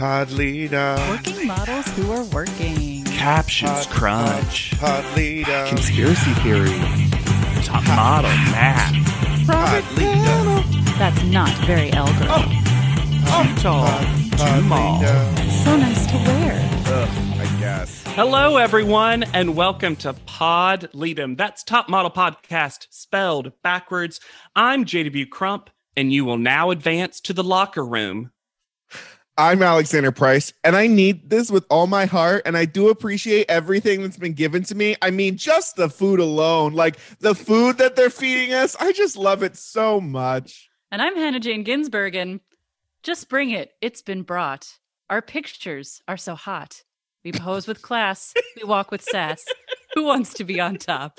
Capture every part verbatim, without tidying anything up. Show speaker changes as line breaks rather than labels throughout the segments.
Pod leader.
Working models who are working.
Captions
Pod,
crunch.
Pod, pod leader.
Conspiracy theory. Top model math.
Pod leader.
That's not very Elgar.
Oh, I'm tall.
Pod
Too small.
leader.
So nice to wear.
Ugh, I guess.
Hello, everyone, and welcome to Pod Leadem. That's Top Model Podcast spelled backwards. I'm J W Crump, and you will now advance to the locker room.
I'm Alexander Price, and I need this with all my heart, and I do appreciate everything that's been given to me. I mean, just the food alone, like the food that they're feeding us, I just love it so much.
And I'm Hannah Jane Ginsburg, and just bring it. It's been brought. Our pictures are so hot. We pose with class. We walk with sass. Who wants to be on top?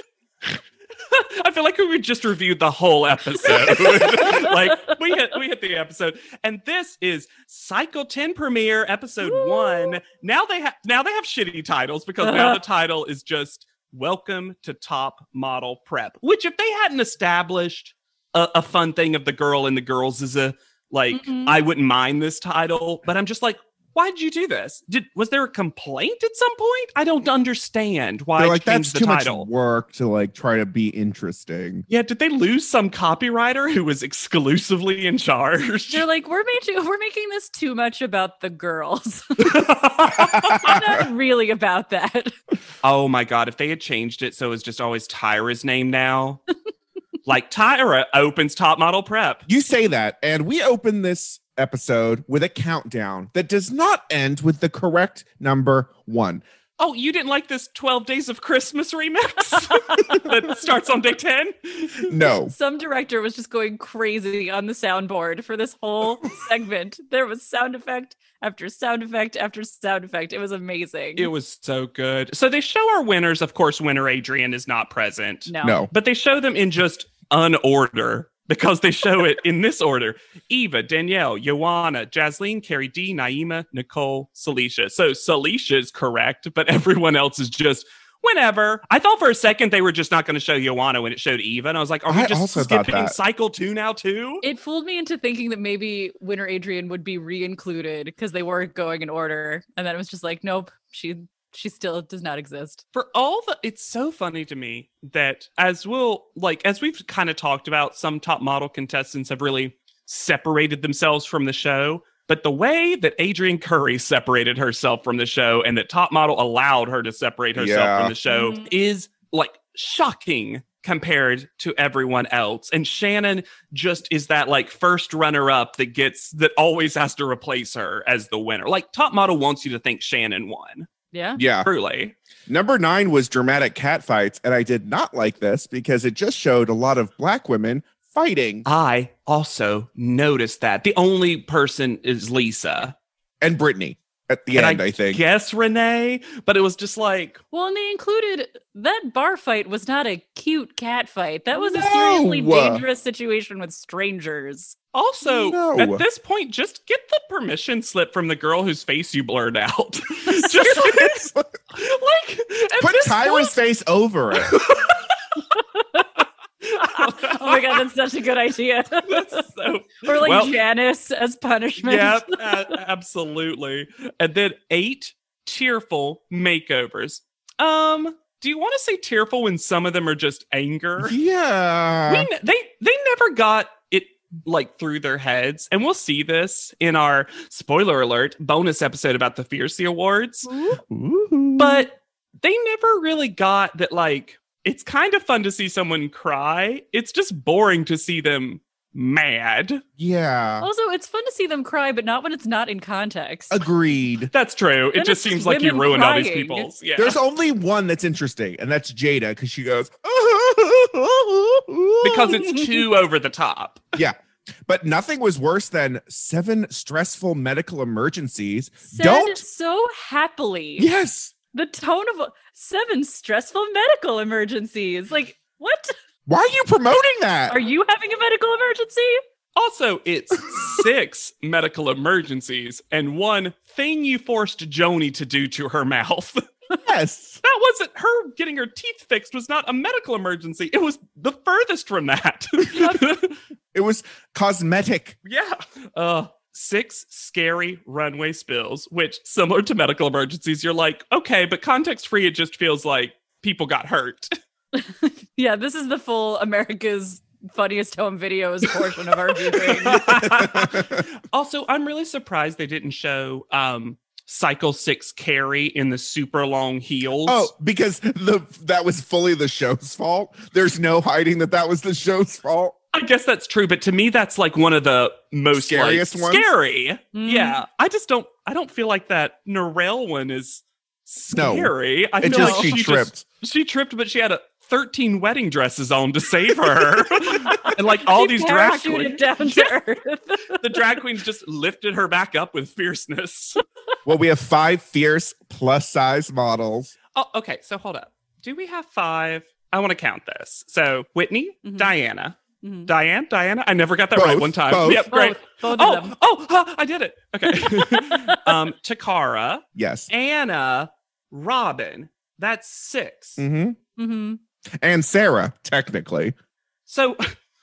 I feel like we just reviewed the whole episode. Like we hit we hit the episode, and this is Cycle ten premiere episode
Woo!
one. Now they have now they have shitty titles because now the title is just Welcome to Top Model Prep. Which, if they hadn't established a, a fun thing of the girl and the girls is a like,
Mm-mm.
I wouldn't mind this title. But I'm just like, why did you do this? Did was there a complaint at some point? I don't understand why.
They're
you
like,
changed
that's
the
too
title.
much work to like try to be interesting.
Yeah, did they lose some copywriter who was exclusively in charge?
They're like, we're making we're making this too much about the girls. Not really about that.
Oh my god, if they had changed it so it's just always Tyra's name now. Like Tyra opens Top Model Prep.
You say that, and we open this episode with a countdown that does not end with the correct number one.
Oh, you didn't like this twelve Days of Christmas remix that starts on day ten?
No.
Some director was just going crazy on the soundboard for this whole segment. There was sound effect after sound effect after sound effect. It was amazing.
It was so good. So they show our winners. Of course, winner Adrian is not present.
no.
No.
But they show them in just unorder because they show it in this order. Eva, Danielle, Joanna, Jasleen, Carrie D, Naima, Nicole, Celicia. So Celicia is correct, but everyone else is just whenever. I thought for a second they were just not going to show Joanna when it showed Eva. And I was like, are we
I
just
also thought
skipping
that.
cycle two now too?
It fooled me into thinking that maybe winner Adrian would be re-included because they weren't going in order. And then it was just like, nope, she she still does not exist.
For all the, it's so funny to me that as we'll, like, as we've kind of talked about, some top model contestants have really separated themselves from the show. But the way that Adrienne Curry separated herself from the show and that Top Model allowed her to separate herself
Yeah.
from the show
Mhm.
is like shocking compared to everyone else. And Shannon just is that like first runner up that gets, that always has to replace her as the winner. Like Top Model wants you to think Shannon won.
Yeah.
Yeah.
Truly.
Number nine was dramatic cat fights, and I did not like this because it just showed a lot of black women fighting.
I also noticed that. The only person is Lisa.
And Brittany at the
and
end,
I,
I, think.
guess Renee, but it was just like,
Well, and they included that bar fight was not a cute cat fight. That was a
No.
seriously dangerous situation with strangers.
also,
No.
at this point, just get the permission slip from the girl whose face you blurred out. just like, at
Put
this
Tyra's
point-
face over it.
Oh my god, that's such a good idea.
That's so,
Or like
Well-
Janice as punishment.
yeah, a- absolutely. And then eight tearful makeovers. Um, do you want to say tearful when some of them are just anger?
Yeah.
we, n- they they never got it like through their heads, and we'll see this in our spoiler alert bonus episode about the Fiercey Awards.
Ooh.
But they never really got that. Like, it's kind of fun to see someone cry. It's just boring to see them mad.
Yeah.
Also, it's fun to see them cry, but not when it's not in context.
Agreed.
That's true.
Then
It just
it's
seems like you
women
ruined all these
crying.
people's. Yeah.
There's only one that's interesting, and that's Jada, because she goes,
because it's too over the top.
yeah. But nothing was worse than seven stressful medical emergencies.
Said
Don't.
so happily.
Yes.
The tone of seven stressful medical emergencies. Like, what?
Why are you promoting that?
Are you having a medical emergency?
Also, it's six medical emergencies and one thing you forced Joni to do to her mouth.
Yes.
That wasn't her getting her teeth fixed was not a medical emergency. It was the furthest from that.
It was cosmetic.
Yeah. Uh, six scary runway spills, which, similar to medical emergencies, you're like, okay, but context free, it just feels like people got hurt.
Yeah, this is the full America's Funniest Home Videos portion of our viewing.
Also, I'm really surprised they didn't show um, Cycle six Carrie in the super long heels.
Oh, because the that was fully the show's fault. There's no hiding that that was the show's fault.
I guess that's true, but to me, that's like one of the most
Scariest
like,
ones?
scary.
Mm.
Yeah, I just don't. I don't feel like that Narelle one is
No.
scary. I
It
feel
just
like
she
just-
tripped.
she tripped, but she had a thirteen wedding dresses on to save her, and like all
She
these drag
parachuted
queens,
down to earth.
the drag queens just lifted her back up with fierceness.
Well, we have five fierce plus size models.
Oh, okay. So hold up. Do we have five? I want to count this. So Whitney,
Mhm.
Diana,
Mhm.
Diane, Diana. I never got that
Both,
right one time.
both.
Yep, great.
Both, both
Oh,
of them.
oh, huh, I did it. Okay. um, Takara,
Yes.
Anna, Robin. That's six.
Mm-hmm.
Mm-hmm.
And Sarah, technically.
So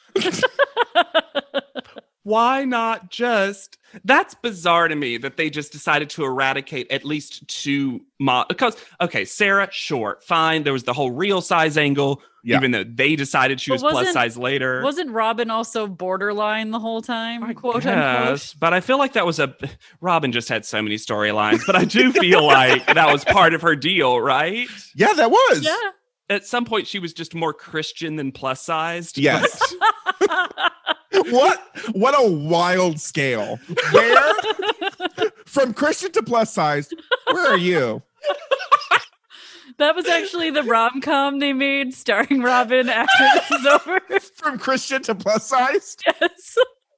why not just? That's bizarre to me that they just decided to eradicate at least two mo- because okay, Sarah, sure, fine. There was the whole real size angle,
Yeah.
even though they decided she
But
was plus
wasn't-
size later.
Wasn't Robin also borderline the whole time?
I
quote
guess,
unquote.
but I feel like that was a Robin just had so many storylines, but I do feel like that was part of her deal, right?
Yeah, that was.
Yeah.
At some point, she was just more Christian than plus sized.
Yes. What what a wild scale. Where from Christian to plus size, where are you?
That was actually the rom-com they made starring Robin after this was over.
From Christian to plus size?
Yes.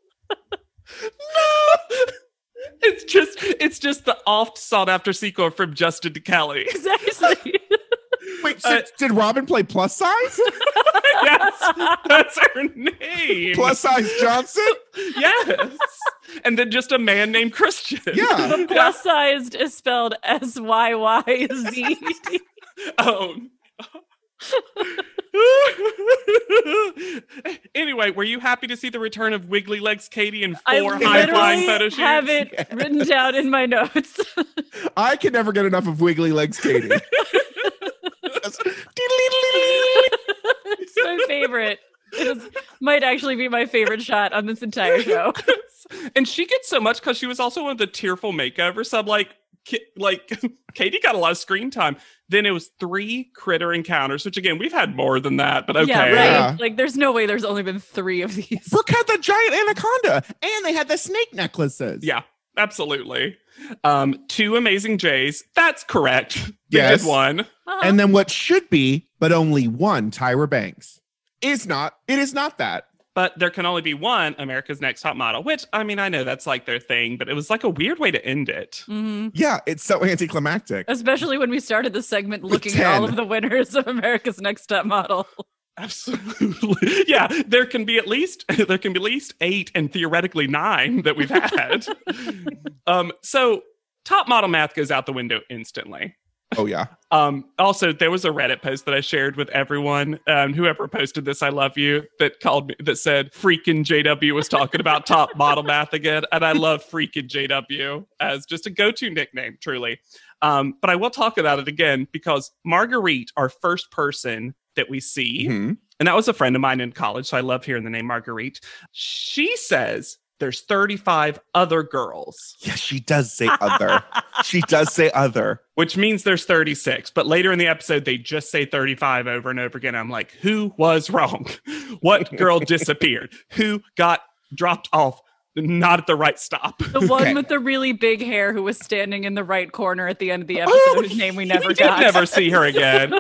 It's just it's just the oft sought after sequel from Justin to Kelly.
Exactly.
Wait,
Uh,
did, did Robin play plus size?
Yes, that's her name.
Plus size Johnson?
Yes, and then just a man named Christian.
Yeah.
The plus sized is spelled S Y Y Z.
Oh. Anyway, were you happy to see the return of Wiggly Legs Katie in
I
four high flying
literally
photo shoots?
have it
Yes.
written down in my notes.
I can never get enough of Wiggly Legs Katie.
It's my favorite. It is, might actually be my favorite shot on this entire show.
And she gets so much because she was also one of the tearful makeovers. So I'm like, ki- like Katie got a lot of screen time. Then it was three critter encounters, which again, we've had more than that, but okay.
Yeah, right.
Yeah.
Like, there's no way there's only been three of these.
Brooke had the giant anaconda, and they had the snake necklaces.
Yeah, absolutely. Um, two amazing Jays. That's correct. They
Yes.
did one.
Uh-huh.
And then what should be, but only one Tyra Banks, is not. It is not that.
But there can only be one America's Next Top Model, which, I mean, I know that's like their thing, but it was like a weird way to end it.
Mhm.
Yeah, it's so anticlimactic.
Especially when we started the segment looking at all
ten.
of the winners of America's Next Top Model.
Absolutely. Yeah, there can be at least there can be at least eight and theoretically nine that we've had. um, so top model math goes out the window instantly.
Oh yeah.
Um, also, there was a Reddit post that I shared with everyone. Um, whoever posted this, I love you, that called me that said freaking J W was talking about top model math again. And I love freaking J W as just a go-to nickname, truly. Um, but I will talk about it again because Marguerite, our first person that we see,
Mhm.
and that was a friend of mine in college, so I love hearing the name Marguerite. She says there's thirty-five other girls,
Yeah, she does say other. She does say other.
which means there's thirty-six. But later in the episode, they just say thirty-five over and over again. I'm like, who was wrong? What girl disappeared? Who got dropped off? Not at the right stop.
The one
Okay.
with the really big hair who was standing in the right corner at the end of the episode,
Oh,
whose name we
We
never
did
got.
never see her again.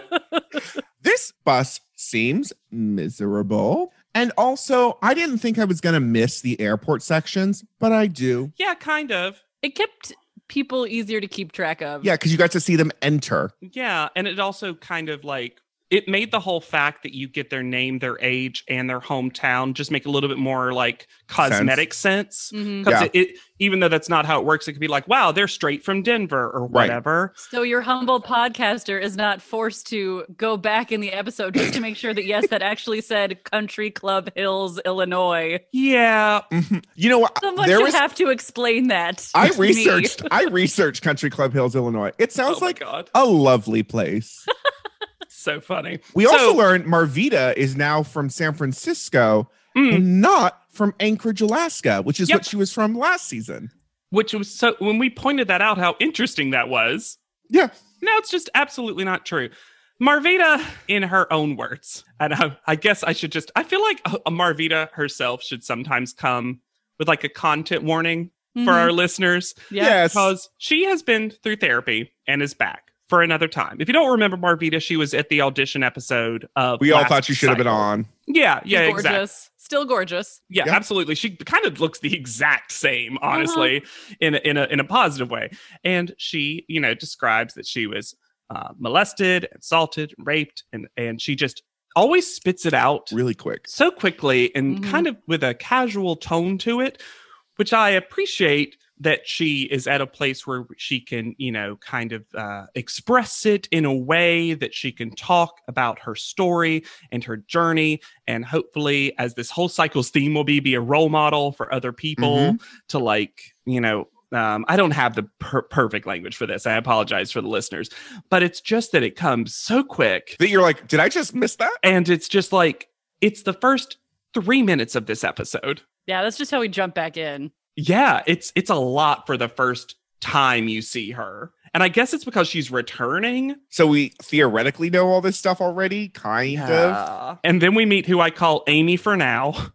This bus seems miserable. And also, I didn't think I was going to miss the airport sections, but I do.
Yeah, kind of.
It kept people easier to keep track of.
Yeah, because you got to see them enter.
Yeah, and it also kind of like it made the whole fact that you get their name, their age, and their hometown just make a little bit more like cosmetic sense.
Mhm.
Because
Yeah.
it, it, even though that's not how it works, it could be like, wow, they're straight from Denver or
Right.
whatever.
So your humble podcaster is not forced to go back in the episode just to make sure that, yes, that actually said Country Club Hills, Illinois.
Yeah.
Mhm. You know what?
Someone
There
should
was
have to explain that.
I
to me.
researched I researched Country Club Hills, Illinois. It sounds
Oh my
like
God.
a lovely place.
So funny.
We
So-
also learned Marvita is now from San Francisco
Mm.
and not from Anchorage, Alaska, which is
Yep.
what she was from last season.
Which was so when we pointed that out, how interesting that was.
Yeah.
No, it's just absolutely not true. Marvita, in her own words, and I, I guess I should just, I feel like uh, Marvita herself should sometimes come with like a content warning
Mhm.
for our listeners,
Yeah.
Yes.
because she has been through therapy and is back for another time. If you don't remember Marvita, she was at the audition episode of
We all
last
thought you should have been
cycle.
on.
Yeah,
She's
yeah,
gorgeous.
exactly.
Still gorgeous.
Yeah,
Yeah.
absolutely. She kind of looks the exact same, honestly, in a, in a in a positive way. And she, you know, describes that she was uh, molested, assaulted, raped, and and she just always spits it out
Really quick.
so quickly and
Mhm.
kind of with a casual tone to it, which I appreciate that she is at a place where she can, you know, kind of uh, express it in a way that she can talk about her story and her journey. And hopefully, as this whole cycle's theme will be, be a role model for other people
Mhm.
to like, you know, um, I don't have the per- perfect language for this. I apologize for the listeners, but it's just that it comes so quick.
That you're like, did I just miss that?
And it's just like, it's the first three minutes of this episode.
Yeah, that's just how we jump back in.
Yeah, it's it's a lot for the first time you see her. And I guess it's because she's returning.
So we theoretically know all this stuff already, kind of.
Yeah. And then we meet who I call Amy for now.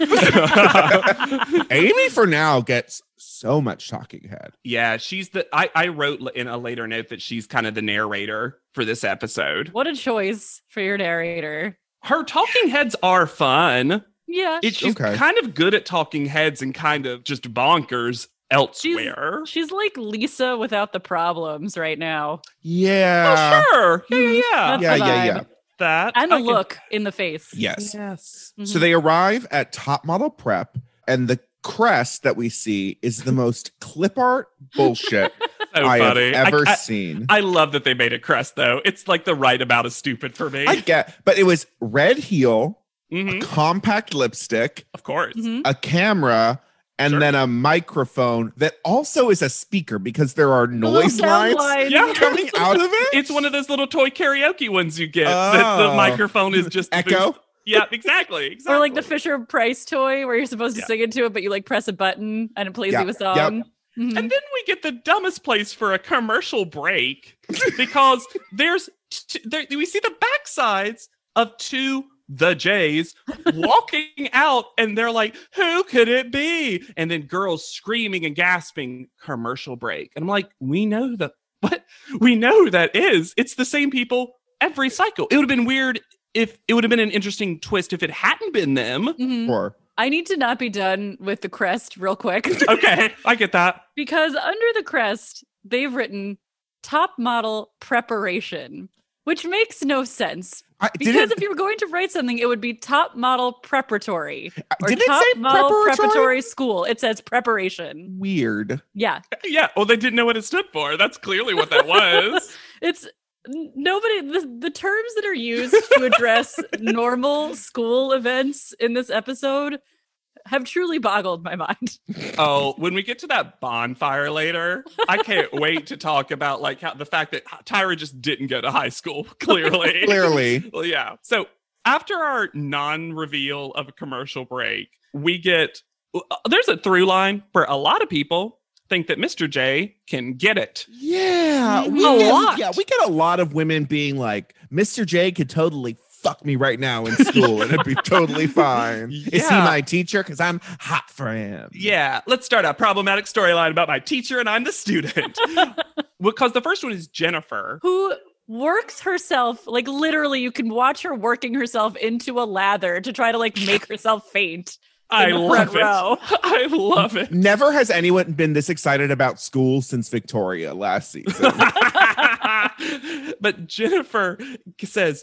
Amy for now gets so much talking head.
Yeah, she's the I, I wrote in a later note that she's kind of the narrator for this episode.
What a choice for your narrator.
Her talking heads are fun.
Yeah.
It, she's
Okay.
kind of good at talking heads and kind of just bonkers elsewhere.
She's like Lisa without the problems right now.
Yeah.
oh, sure. Yeah, yeah, yeah.
That's
Yeah,
the
yeah,
vibe.
yeah.
That.
And a
I can-
look in the face.
Yes.
Yes.
So
Mhm.
they arrive at Top Model Prep, and the crest that we see is the most clip art bullshit
So
I
funny.
have ever
I, I,
seen.
I love that they made a crest though. It's like the right amount of stupid for me.
I get, but it was red heel,
Mhm.
a compact lipstick,
Of course.
Mhm.
a camera, and
Sure.
then a microphone that also is a speaker because there are
little
noise
sound
lines
line.
Yeah.
coming out of it.
It's one of those little toy karaoke ones you get. That the
Oh.
microphone is just the
Echo?
boost- Yeah, exactly. Exactly.
Or like the Fisher Price toy where you're supposed to
Yeah.
sing into it, but you like press a button and it plays
Yep,
you a
yep.
song. Mhm.
And then we get the dumbest place for a commercial break because there's t- there, we see the backsides of two the Jays walking out, and they're like, "Who could it be?" And then girls screaming and gasping. Commercial break, and I'm like, "We know that what we know who that is. It's the same people every cycle. It would have been weird if it would have been an interesting twist if it hadn't been them."
Mhm.
Or
I need to not be done with the crest real quick
Okay, I get that.
because under the crest, they've written top model preparation, which makes no sense.
I,
Because
did it,
if you were going to write something, it would be top model preparatory or
did it
top
say
model
preparatory?
preparatory school. It says preparation.
Weird.
Yeah.
Yeah, well, they didn't know what it stood for. That's clearly what that was.
It's n- nobody the, the terms that are used to address normal school events in this episode have truly boggled my mind.
Oh, when we get to that bonfire later, I can't wait to talk about like how the fact that Tyra just didn't go to high school, clearly.
Clearly.
Well, yeah. So after our non-reveal of a commercial break, we get there's a through line where a lot of people think that Mister J can get it.
Yeah,
Mhm.
we
A
get,
lot.
Yeah, we get a lot of women being like, Mister J could totally fuck me right now in school and it'd be totally fine. Is he
Yeah.
my teacher? Because I'm hot for him.
Yeah, let's start a problematic storyline about my teacher and I'm the student. Because the first one is Jennifer.
Who works herself, like literally, you can watch her working herself into a lather to try to like make herself faint.
I
in the
love
front
it.
row.
I love it.
Never has anyone been this excited about school since Victoria last season.
But Jennifer says,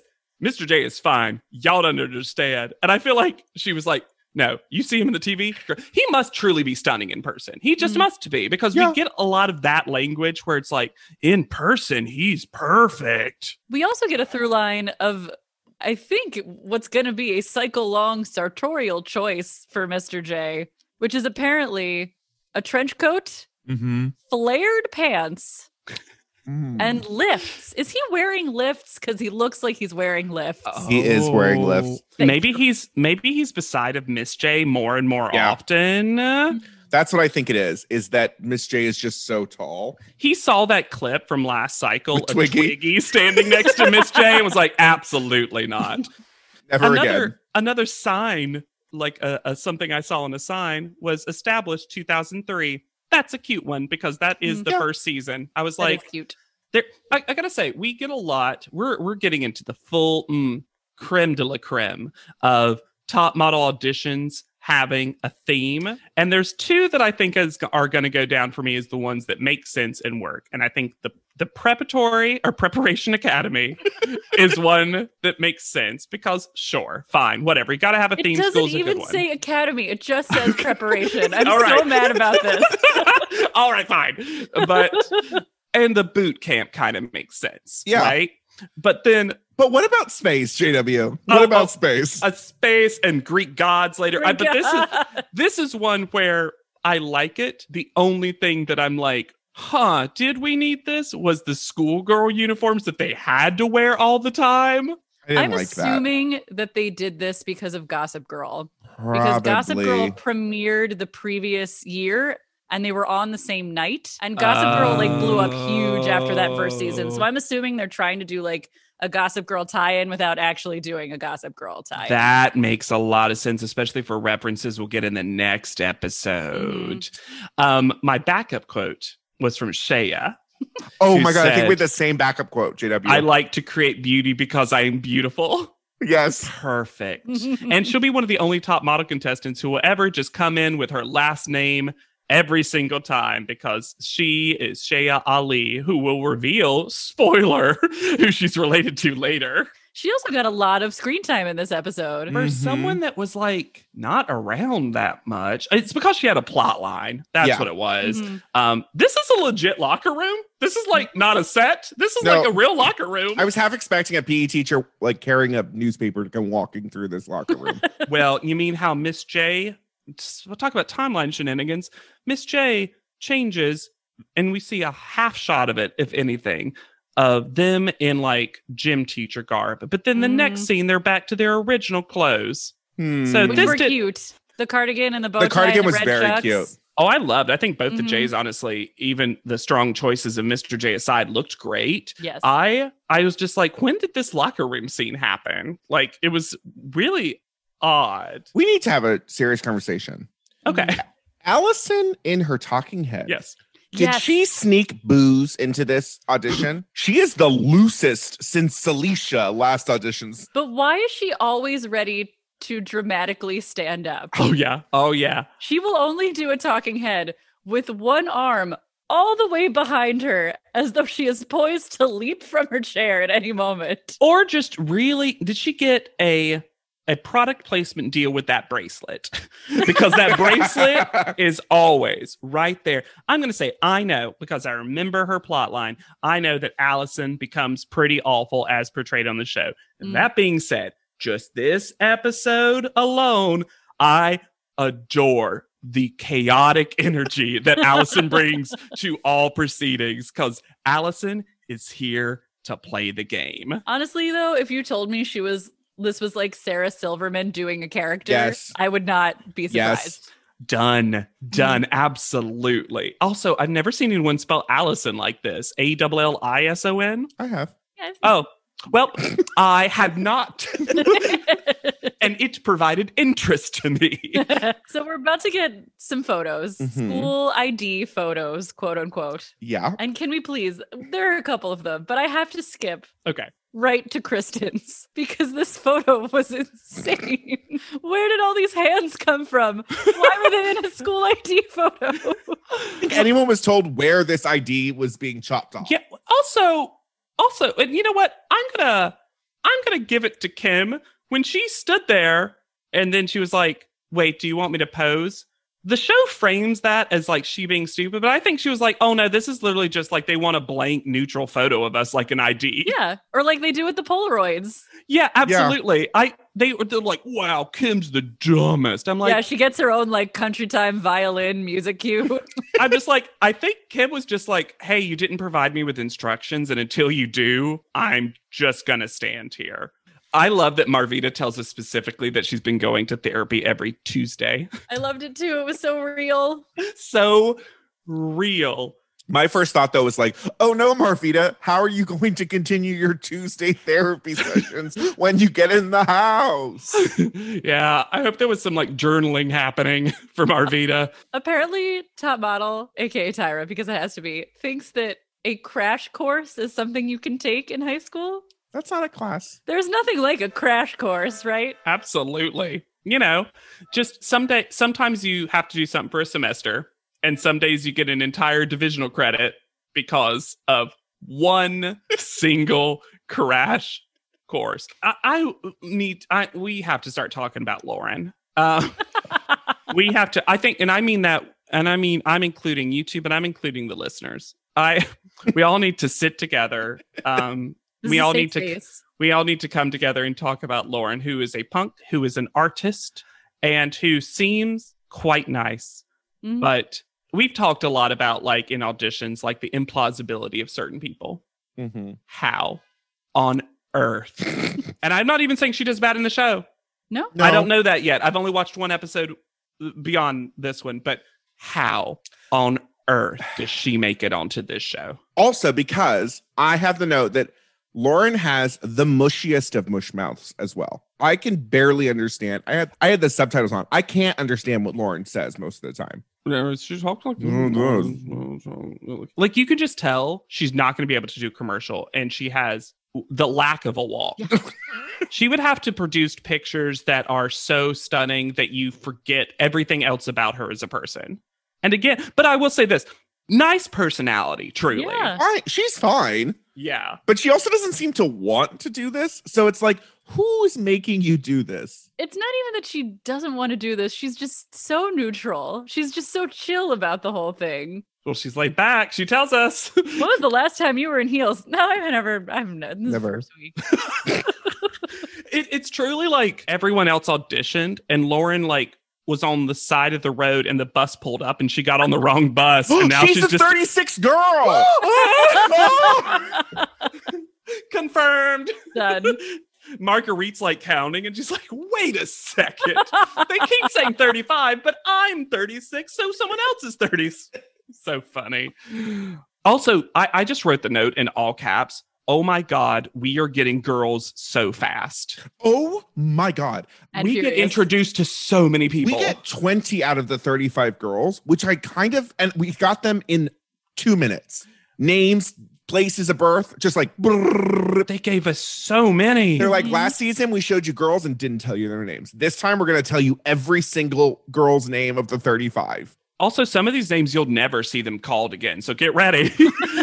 Mister J is fine. Y'all don't understand. And I feel like she was like, no, you see him in the T V? He must truly be stunning in person. He just mm. must be, because yeah. we get a lot of that language where it's like, in person, he's perfect.
We also get a through line of, I think, what's going to be a cycle-long sartorial choice for Mister J, which is apparently a trench coat,
mm-hmm.
flared pants,
mm.
and lifts. Is he wearing lifts? Because he looks like he's wearing lifts.
Oh. He is wearing lifts.
Thank maybe you. he's maybe he's beside of Miss J more and more yeah. often.
That's what I think it is, is that Miss J is just so tall.
He saw that clip from last cycle of Twiggy. Twiggy standing next to Miss J and was like, absolutely not.
Never
another,
again.
Another sign, like a, a something I saw on a sign, was established two thousand three. That's a cute one, because that is the yeah. first season. I was
that
like,
cute.
There, I, I gotta say, we get a lot. We're we're getting into the full mm, creme de la creme of top model auditions having a theme, and there's two that I think is, are going to go down for me as the ones that make sense and work. And I think the the preparatory or preparation academy is one that makes sense, because sure, fine, whatever, you got to have a theme.
It doesn't even say academy; it just says preparation. I'm right. so mad about this.
All right, fine, but and the boot camp kind of makes sense,
yeah.
right? But then.
But what about space, J W? What
oh,
about
oh,
space?
A space and Greek gods later.
Greek
I, but this is this is one where I like it. The only thing that I'm like, huh, did we need this? Was the schoolgirl uniforms that they had to wear all the time?
I didn't
I'm
like
assuming
that.
that they did this because of Gossip Girl.
Probably.
Because Gossip Girl premiered the previous year, and they were on the same night. And Gossip oh. Girl like blew up huge after that first season. So I'm assuming they're trying to do like a Gossip Girl tie-in without actually doing a Gossip Girl tie-in.
That makes a lot of sense, especially for references we'll get in the next episode. Mm-hmm. Um, my backup quote was from Shea.
Oh my God, said, I think we had the same backup quote, J W.
I like to create beauty because I am beautiful.
Yes.
Perfect. And she'll be one of the only top model contestants who will ever just come in with her last name every single time, because she is Shea Ali, who will reveal, spoiler, who she's related to later.
She also got a lot of screen time in this episode.
For mm-hmm. someone that was like not around that much, it's because she had a plot line. That's yeah. what it was. Mm-hmm. Um, this is a legit locker room. This is like not a set. This is no, like a real locker room.
I was half expecting a P E teacher like carrying a newspaper to come walking through this locker room.
Well, you mean how Miss J, we'll talk about timeline shenanigans. Miss J changes, and we see a half shot of it, if anything, of them in like gym teacher garb. But then the mm. next scene, they're back to their original clothes.
Hmm.
So
Which
this
were
did,
cute. The cardigan and the bow
the
tie.
cardigan
and the
was
red
very
chucks.
cute.
Oh, I loved. I think both
mm-hmm.
the J's, honestly, even the strong choices of Mister J aside, looked great.
Yes.
I I was just like, when did this locker room scene happen? Like, it was really odd.
We need to have a serious conversation.
Okay.
Allison in her talking head.
Yes.
Did
yes.
she sneak booze into this audition? She is the loosest since Celicia last auditions.
But why is she always ready to dramatically stand up?
Oh, yeah. Oh, yeah.
She will only do a talking head with one arm all the way behind her, as though she is poised to leap from her chair at any moment.
Or just really, did she get a... a product placement deal with that bracelet? Because that bracelet is always right there. I'm going to say, I know, because I remember her plot line. I know that Allison becomes pretty awful as portrayed on the show. And mm. that being said, just this episode alone, I adore the chaotic energy that Allison brings to all proceedings, because Allison is here to play the game.
Honestly, though, if you told me she was this was like Sarah Silverman doing a character,
yes.
I would not be surprised.
Yes. Done. Done. Absolutely. Also, I've never seen anyone spell Allison like this. A L L I S O N?
I have.
Yeah,
oh, well, I had not. And it provided interest to me.
So we're about to get some photos, mm-hmm. school I D photos, quote unquote.
Yeah.
And can we please, there are a couple of them, but I have to skip.
Okay.
Right to Kristen's, because this photo was insane. Where did all these hands come from? Why were they in a school I D photo?
I think anyone was told where this I D was being chopped off.
Yeah. Also, also, and you know what? I'm gonna, I'm going to give it to Kim. When she stood there and then she was like, wait, do you want me to pose? The show frames that as like she being stupid, but I think she was like, oh no, this is literally just like they want a blank neutral photo of us like an I D.
Yeah. Or like they do with the Polaroids.
Yeah, absolutely. Yeah. I they they're like, wow, Kim's the dumbest. I'm like,
yeah, she gets her own like country time violin music cue.
I'm just like, I think Kim was just like, hey, you didn't provide me with instructions, and until you do, I'm just gonna stand here. I love that Marvita tells us specifically that she's been going to therapy every Tuesday.
I loved it too. It was so real.
So real.
My first thought, though, was like, oh no, Marvita, how are you going to continue your Tuesday therapy sessions when you get in the house?
Yeah, I hope there was some like journaling happening for Marvita.
Apparently, Top Model, aka Tyra, because it has to be, thinks that a crash course is something you can take in high school.
That's not a class.
There's nothing like a crash course, right?
Absolutely. You know, just someday, sometimes you have to do something for a semester, and some days you get an entire divisional credit because of one single crash course. I, I need, I we have to start talking about Lauren. Uh, we have to, I think, and I mean that, and I mean, I'm including you two, but I'm including the listeners. I, we all need to sit together. Um,
This
we all need to
space.
we all need to come together and talk about Lauren, who is a punk, who is an artist, and who seems quite nice.
Mm-hmm.
But we've talked a lot about, like, in auditions, like the implausibility of certain people.
Mm-hmm.
How on earth? And I'm not even saying she does bad in the show.
No?
No.
I don't know that yet. I've only watched one episode beyond this one, but how on earth does she make it onto this show?
Also, because I have the note that Lauren has the mushiest of mush mouths as well. I can barely understand. I had I had the subtitles on. I can't understand what Lauren says most of the time.
She talks like
Oh,
like you could just tell she's not going to be able to do commercial, and she has the lack of a wall. She would have to produce pictures that are so stunning that you forget everything else about her as a person. And again, but I will say this. Nice personality, truly.
Yeah.
I, she's fine,
Yeah.
but she also doesn't seem to want to do this. So it's like, who is making you do this?
It's not even that she doesn't want to do this. She's just so neutral. She's just so chill about the whole thing.
Well, she's laid back. She tells us.
When was the last time you were in heels? No, I've never. I've never. This
Never.
Is the first week.
it, it's truly like everyone else auditioned, and Lauren like was on the side of the road, and the bus pulled up, and she got on the wrong bus, and now
she's,
she's,
the
just
thirty-six girl.
confirmed.
Done.
Marguerite's like counting, and she's like, wait a second. They keep saying thirty-five, but I'm thirty-six, so someone else is thirty. So funny. Also, I, I just wrote the note in all caps. Oh my God, we are getting girls so fast.
Oh my God.
And
we
furious.
get introduced to so many people.
We get twenty out of the thirty-five girls, which I kind of, and we got them in two minutes. Names, places of birth, just like, brrr.
They gave us so many.
They're like, last season we showed you girls and didn't tell you their names. This time we're going to tell you every single girl's name of the thirty-five.
Also, some of these names you'll never see them called again, so get ready.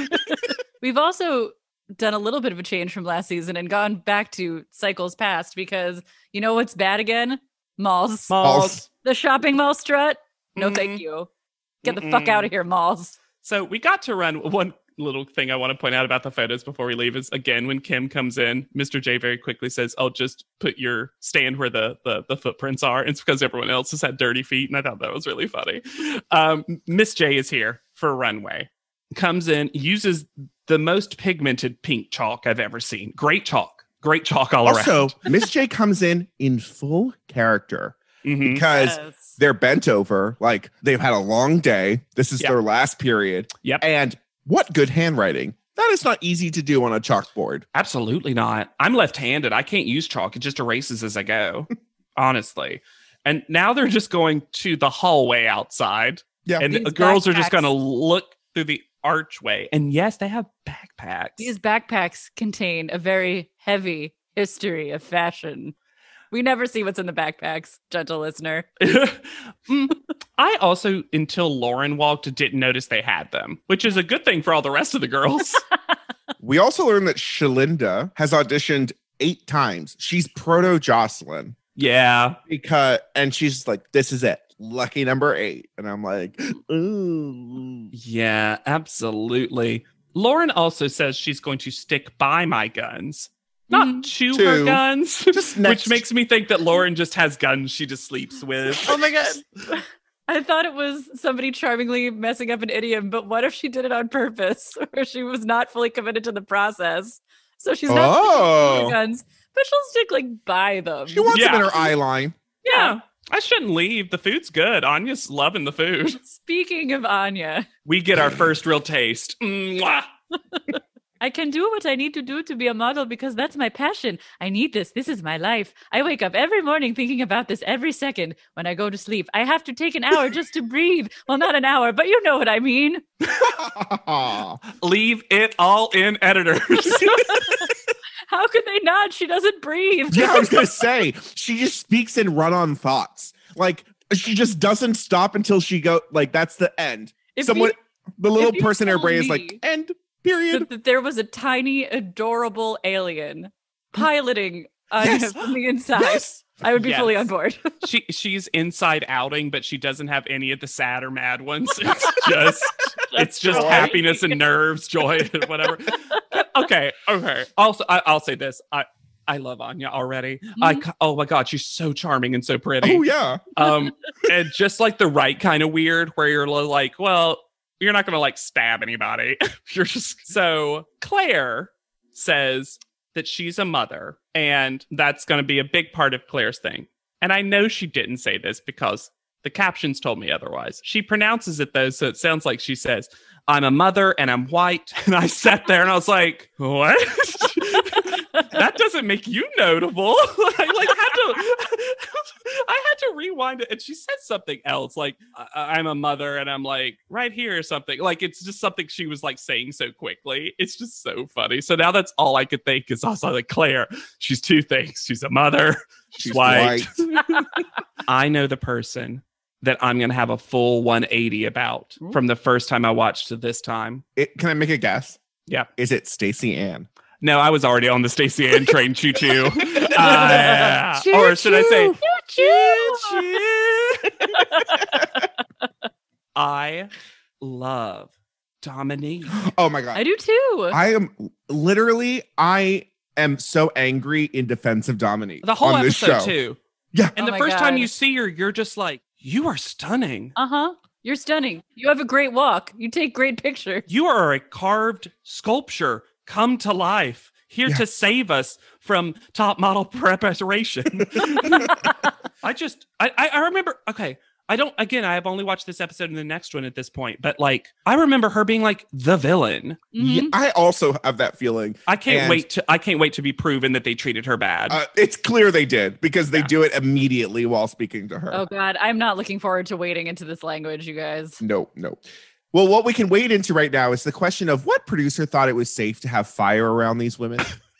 We've also done a little bit of a change from last season and gone back to cycles past because you know what's bad again? Malls.
Malls.
The shopping mall strut? No,
Mhm.
thank you. Get the
Mm-mm.
fuck out of here, malls.
So we got to run. One little thing I want to point out about the photos before we leave is, again, when Kim comes in, Mister J very quickly says, "I'll just put your stand where the, the, the footprints are." It's because everyone else has had dirty feet, and I thought that was really funny. Um, Miss J is here for a runway. Comes in, uses the most pigmented pink chalk I've ever seen. Great chalk. Great chalk all
Also,
around.
Miss J comes in in full character
Mhm.
because
Yes.
they're bent over, like they've had a long day. This is
Yep.
their last period.
Yep.
And what good handwriting. That is not easy to do on a chalkboard.
Absolutely not. I'm left-handed. I can't use chalk. It just erases as I go, honestly. And now they're just going to the hallway outside.
Yeah.
And
These
the girls are just
backpacks.
going to look through the archway. And yes, they have backpacks.
These backpacks contain a very heavy history of fashion. We never see what's in the backpacks, gentle listener.
Mm, I also, until Lauren walked, didn't notice they had them, which is a good thing for all the rest of the girls.
We also learned that Shalinda has auditioned eight times. She's proto Jocelyn.
Yeah.
Because and she's like, this is it. Lucky number eight. And I'm like, ooh.
Yeah, absolutely. Lauren also says she's going to stick by my guns. Not
Mhm.
chew
Two.
her guns.
Just next.
Which makes me think that Lauren just has guns she just sleeps with.
Oh my god. I thought it was somebody charmingly messing up an idiom, but what if she did it on purpose? Or she was not fully committed to the process. So she's not sticking to
Oh.
the guns, but she'll stick like by them.
She wants
Yeah.
them in her eye line.
Yeah. I shouldn't leave. The food's good. Anya's loving the food.
Speaking of Anya,
We get our first real taste. Mwah.
I can do what I need to do to be a model because that's my passion. I need this. This is my life. I wake up every morning thinking about this every second when I go to sleep. I have to take an hour just to breathe. Well, not an hour, but you know what I mean.
Leave it all in, editors.
How could they not? She doesn't breathe.
Yeah, I was gonna say she just speaks in run-on thoughts. Like she just doesn't stop until she go. Like that's the end.
If
Someone,
you-
the little
if you
person in her
told
brain is
me
like end. Period.
that, that there was a tiny, adorable alien piloting Anya
Yes.
from the inside,
Yes.
I would be fully
Yes.
on board.
she she's inside outing, but she doesn't have any of the sad or mad ones. It's just it's just
joy.
happiness and nerves, joy, and whatever. Okay, okay. Also, I, I'll say this: I I love Anya already. I ca- oh my god, she's so charming and so pretty.
Oh yeah.
Um, and just like the right kind of weird, where you're like, well, you're not gonna like stab anybody. You're just so. Claire says that she's a mother, and that's gonna be a big part of Claire's thing. And I know she didn't say this because the captions told me otherwise. She pronounces it though, so it sounds like she says, "I'm a mother and I'm white." And I sat there and I was like, "What?" That doesn't make you notable. I like had to, I had to rewind it, and she said something else, like I- "I'm a mother," and I'm like, "Right here" or something. Like it's just something she was like saying so quickly. It's just so funny. So now that's all I could think is also like Claire. She's two things. She's a mother. She's,
She's
white.
white.
I know the person that I'm gonna have a full one eighty about
Ooh.
from the first time I watched to this time.
It, can I make a guess?
Yeah.
Is it Stacey Ann?
No, I was already on the Stacey Ann train. Choo choo. Uh, or should I say choo choo? I love Dominique.
Oh my god.
I do too.
I am literally. I am so angry in defense of Dominique.
The whole
on this
episode
show.
too.
Yeah.
And
Oh
the
my
first time
God.
you see her, you're just like, you are stunning.
Uh huh. You're stunning. You have a great walk. You take great pictures.
You are a carved sculpture come to life, here
Yeah.
to save us from top model preparation. I just, I, I, I remember, okay, I don't, again, I have only watched this episode and the next one at this point, but like, I remember her being like the villain.
Yeah,
Mhm.
I also have that feeling.
I can't
And-
wait to, I can't wait to be proven that they treated her bad.
Uh, it's clear they did because they
Yeah.
do it immediately while speaking to her.
Oh God, I'm not looking forward to wading into this language, you guys.
No, no. Well, what we can wade into right now is the question of what producer thought it was safe to have fire around these women.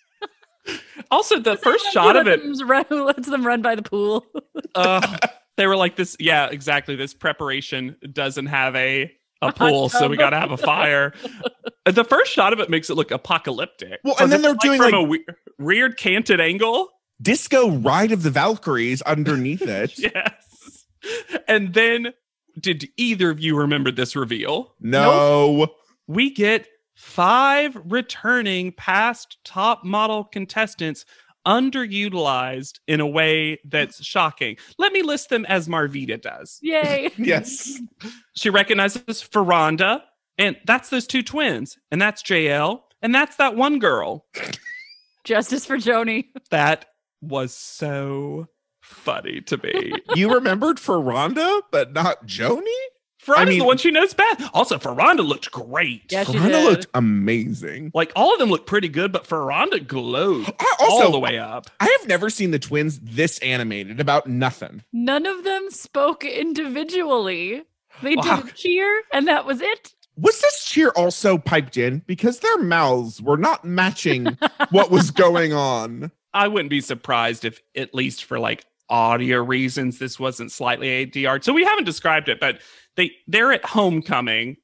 Also, the first shot of it,
Lets them run, lets them run by the pool.
uh, they were like this. Yeah, exactly. This preparation doesn't have a a
hot
pool, so we
tub.
got to have a fire. The first shot of it makes it look apocalyptic.
Well, and
'Cause
then
it's,
they're
like,
doing,
from
like-
a we- weird canted angle.
Disco Ride of the Valkyries underneath it.
Yes. And then, did either of you remember this reveal?
No.
We get five returning past top model contestants underutilized in a way that's shocking. Let me list them as Marvita does.
Yay.
Yes.
She recognizes Ferranda, and that's those two twins, and that's J L, and that's that one girl.
Justice for Joni.
That was so funny to me.
You remembered Ferranda, but not Joni?
Ferranda's
mean-
the one she knows best. Also, Ferranda looked great.
Yeah, she
Ferranda
did.
looked amazing.
Like, all of them look pretty good, but Ferranda glowed
I also,
all the way up.
I have never seen the twins this animated about nothing.
None of them spoke individually. They
Wow.
did a cheer, and that was it.
Was this cheer also piped in? Because their mouths were not matching what was going on.
I wouldn't be surprised if, at least for like audio reasons, this wasn't slightly A D R. So we haven't described it, but they they're at homecoming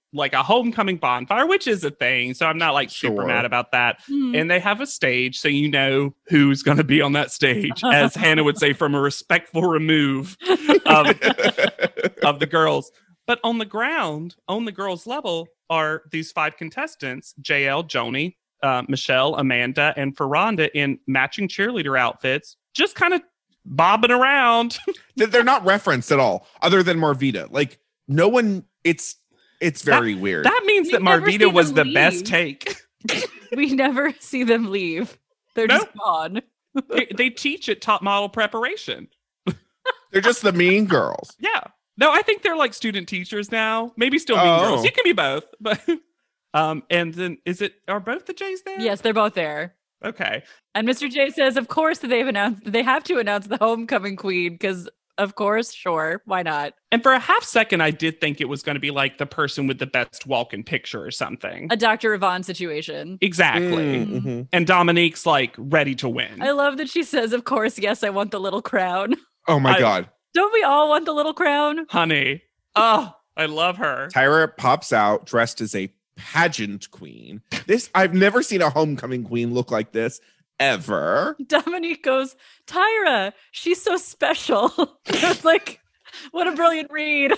like a homecoming bonfire, which is a thing. So I'm not like super
Sure.
mad about that.
Mhm.
And they have a stage, so you know who's going to be on that stage, as Hannah would say, from a respectful remove of, of the girls. But on the ground, on the girls' level, are these five contestants: J L, Joni, uh, Michelle, Amanda, and Ferranda in matching cheerleader outfits, just kind of bobbing around.
They're not referenced at all, other than Marvita. Like no one. It's it's very weird.
That means
We
that
never see
Marvita was
them
the best
leave.
take.
We never see them leave. They're
No.
just gone.
they, they teach at Top Model Preparation.
They're just the mean girls.
Yeah. No, I think they're like student teachers now. Maybe still mean
Oh.
girls. You can be both. But um, and then is it are both the J's there?
Yes, they're both there.
Okay.
And Mister J says, of course, they've announced they have to announce the homecoming queen because, of course, sure, why not?
And for a half second, I did think it was going to be like the person with the best walk-in picture or something.
A Doctor Yvonne situation.
Exactly.
Mm, mhm.
And Dominique's like ready to win.
I love that she says, of course, yes, I want the little crown.
Oh my
I-
god.
Don't we all want the little crown?
Honey. Oh, I love her.
Tyra pops out dressed as a pageant queen. This I've never seen a homecoming queen look like this ever.
Dominique goes, Tyra, she's so special. I was like, what a brilliant read.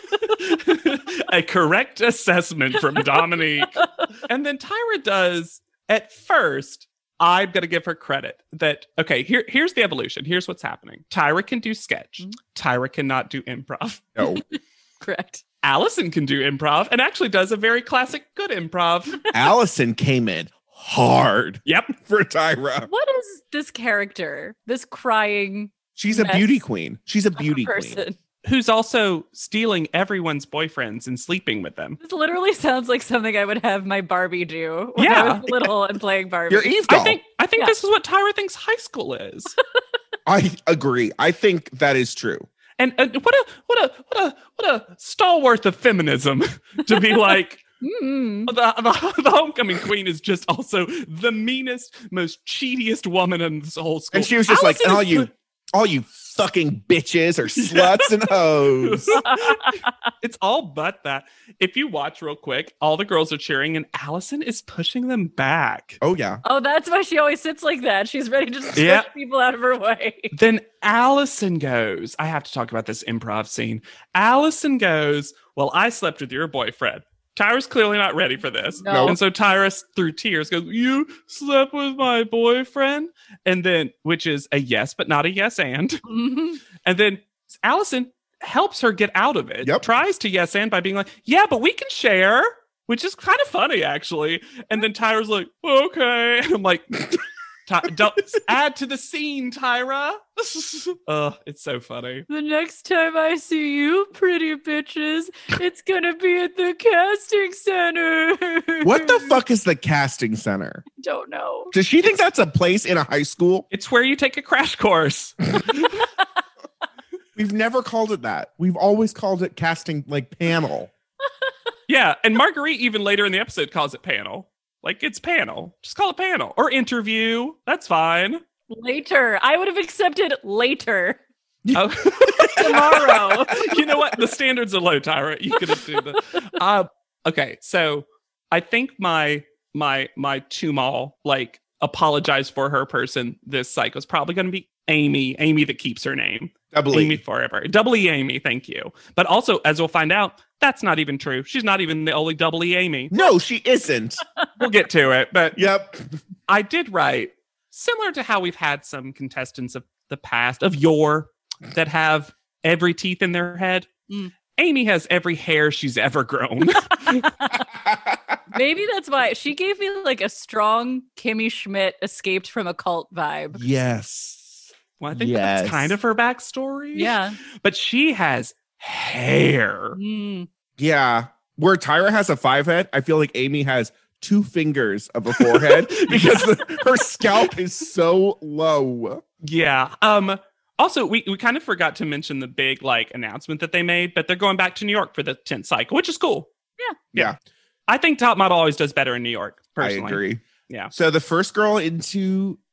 A correct assessment from Dominique. And then Tyra does, at first, I'm going to give her credit that, okay, here, here's the evolution. Here's what's happening. Tyra can do sketch.
Mhm.
Tyra cannot do improv.
No.
Correct.
Allison can do improv and actually does a very classic good improv.
Allison came in hard
Yep.
for Tyra.
What is this character? This crying
She's a
Yes.
beauty queen. She's a beauty queen.
person.
Who's also stealing everyone's boyfriends and sleeping with them.
This literally sounds like something I would have my Barbie do when I
Yeah.
was little and playing Barbie.
Your Eve
I
doll.
think I think
Yeah.
this is what Tyra thinks high school is.
I agree. I think that is true.
And, and what a what a what a what a stalwart of feminism to be like
Mm.
the, the the homecoming queen is just also the meanest, most cheatiest woman in this whole school.
And she was just
Allison
like, all
is
you, all you fucking bitches or sluts and hoes.
It's all but that. If you watch real quick, all the girls are cheering and Allison is pushing them back.
Oh yeah.
Oh, that's why she always sits like that. She's ready to just
Yeah.
push people out of her way.
Then Allison goes, I have to talk about this improv scene. Allison goes, well, I slept with your boyfriend. Tyra's clearly not ready for this.
No.
And so Tyra, through tears, goes, you slept with my boyfriend? And then, which is a yes, but not a yes and.
Mhm.
And then Allison helps her get out of it.
Yep.
Tries to yes and by being like, yeah, but we can share, which is kind of funny, actually. And then Tyra's like, okay. And I'm like, Ty- don't add to the scene, Tyra. Oh, it's so funny.
The next time I see you, pretty bitches, it's gonna be at the casting center.
What the fuck is the casting center?
Don't know.
Does she think that's a place in a high school?
It's where you take a crash course.
We've never called it that. We've always called it casting like panel.
Yeah, and Marguerite even later in the episode calls it panel. Like, it's panel. Just call it panel. Or interview. That's fine.
Later. I would have accepted later.
Oh.
Tomorrow.
You know what? The standards are low, Tyra. You could do that. Uh, okay, so I think my my my Tumal, like, apologize for her person this cycle is probably going to be Amy. Amy that keeps her name.
Double
Amy
E.
forever. Double E Amy, thank you. But also, as we'll find out, that's not even true. She's not even the only double E Amy.
No, she isn't.
We'll get to it. But
Yep.
I did write, similar to how we've had some contestants of the past, of yore, that have every teeth in their head.
Mm.
Amy has every hair she's ever grown.
Maybe that's why she gave me like a strong Kimmy Schmidt escaped from a cult vibe.
Yes.
Well, I think
Yes.
that's kind of her backstory.
Yeah.
But she has hair.
Mm.
Yeah. Where Tyra has a five head, I feel like Amy has two fingers of a forehead because the, her scalp is so low.
Yeah. Um. Also, we, we kind of forgot to mention the big like announcement that they made, but they're going back to New York for the tenth cycle, which is cool.
Yeah,
I think Top Model always does better in New York,
I
personally.
agree.
Yeah.
So the first girl into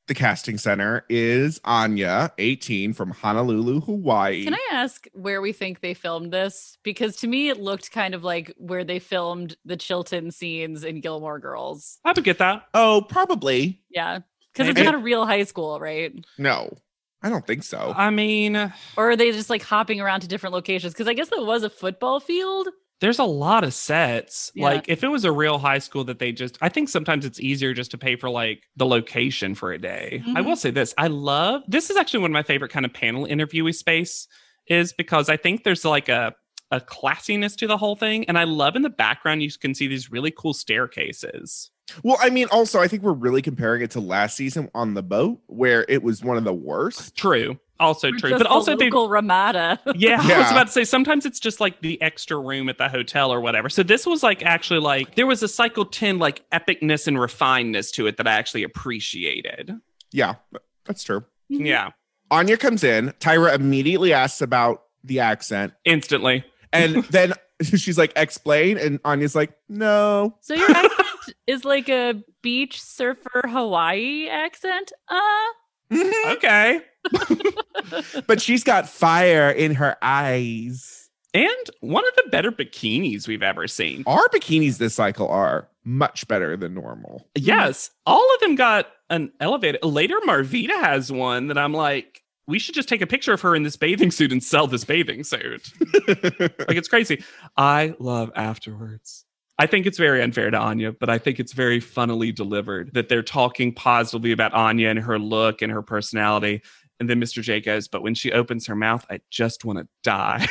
the casting center is Anya, eighteen, from Honolulu, Hawaii.
Can I ask where we think they filmed this? Because to me, it looked kind of like where they filmed the Chilton scenes in Gilmore Girls.
I would get that.
Oh, probably.
Yeah. Because it's
Maybe.
not a real high school, right?
No, I don't think so.
I mean,
Or are they just like hopping around to different locations? Because I guess that was a football field.
there's a lot of sets.
Yeah.
Like if it was a real high school that they just, I think sometimes it's easier just to pay for like the location for a day. I
Mhm.
will say this. I love, this is actually one of my favorite kind of panel interviewee space is because I think there's like a, a classiness to the whole thing. And I love in the background, you can see these really cool staircases.
Well, I mean, also, I think we're really comparing it to last season on the boat, where it was one of the worst.
True. Also
Or
true.
just
But
the
also they
local Ramada.
Yeah, I was
Yeah.
about to say sometimes it's just like the extra room at the hotel or whatever. So this was like actually like there was a Cycle ten like epicness and refinedness to it that I actually appreciated.
Yeah, that's true.
Mhm.
Yeah,
Anya comes in. Tyra immediately asks about the accent.
instantly.
And then she's like, explain. And Anya's like, no.
So your accent is like a beach surfer Hawaii accent? Uh,
Mhm.
Okay.
But she's got fire in her eyes.
And one of the better bikinis we've ever seen.
Our bikinis this cycle are much better than normal.
Yes, all of them got an elevated. Later, Marvita has one that I'm like, we should just take a picture of her in this bathing suit and sell this bathing suit. Like it's crazy. I love afterwards. I think it's very unfair to Anya, but I think it's very funnily delivered that they're talking positively about Anya and her look and her personality. And then Mister J goes, but when she opens her mouth, I just want to die.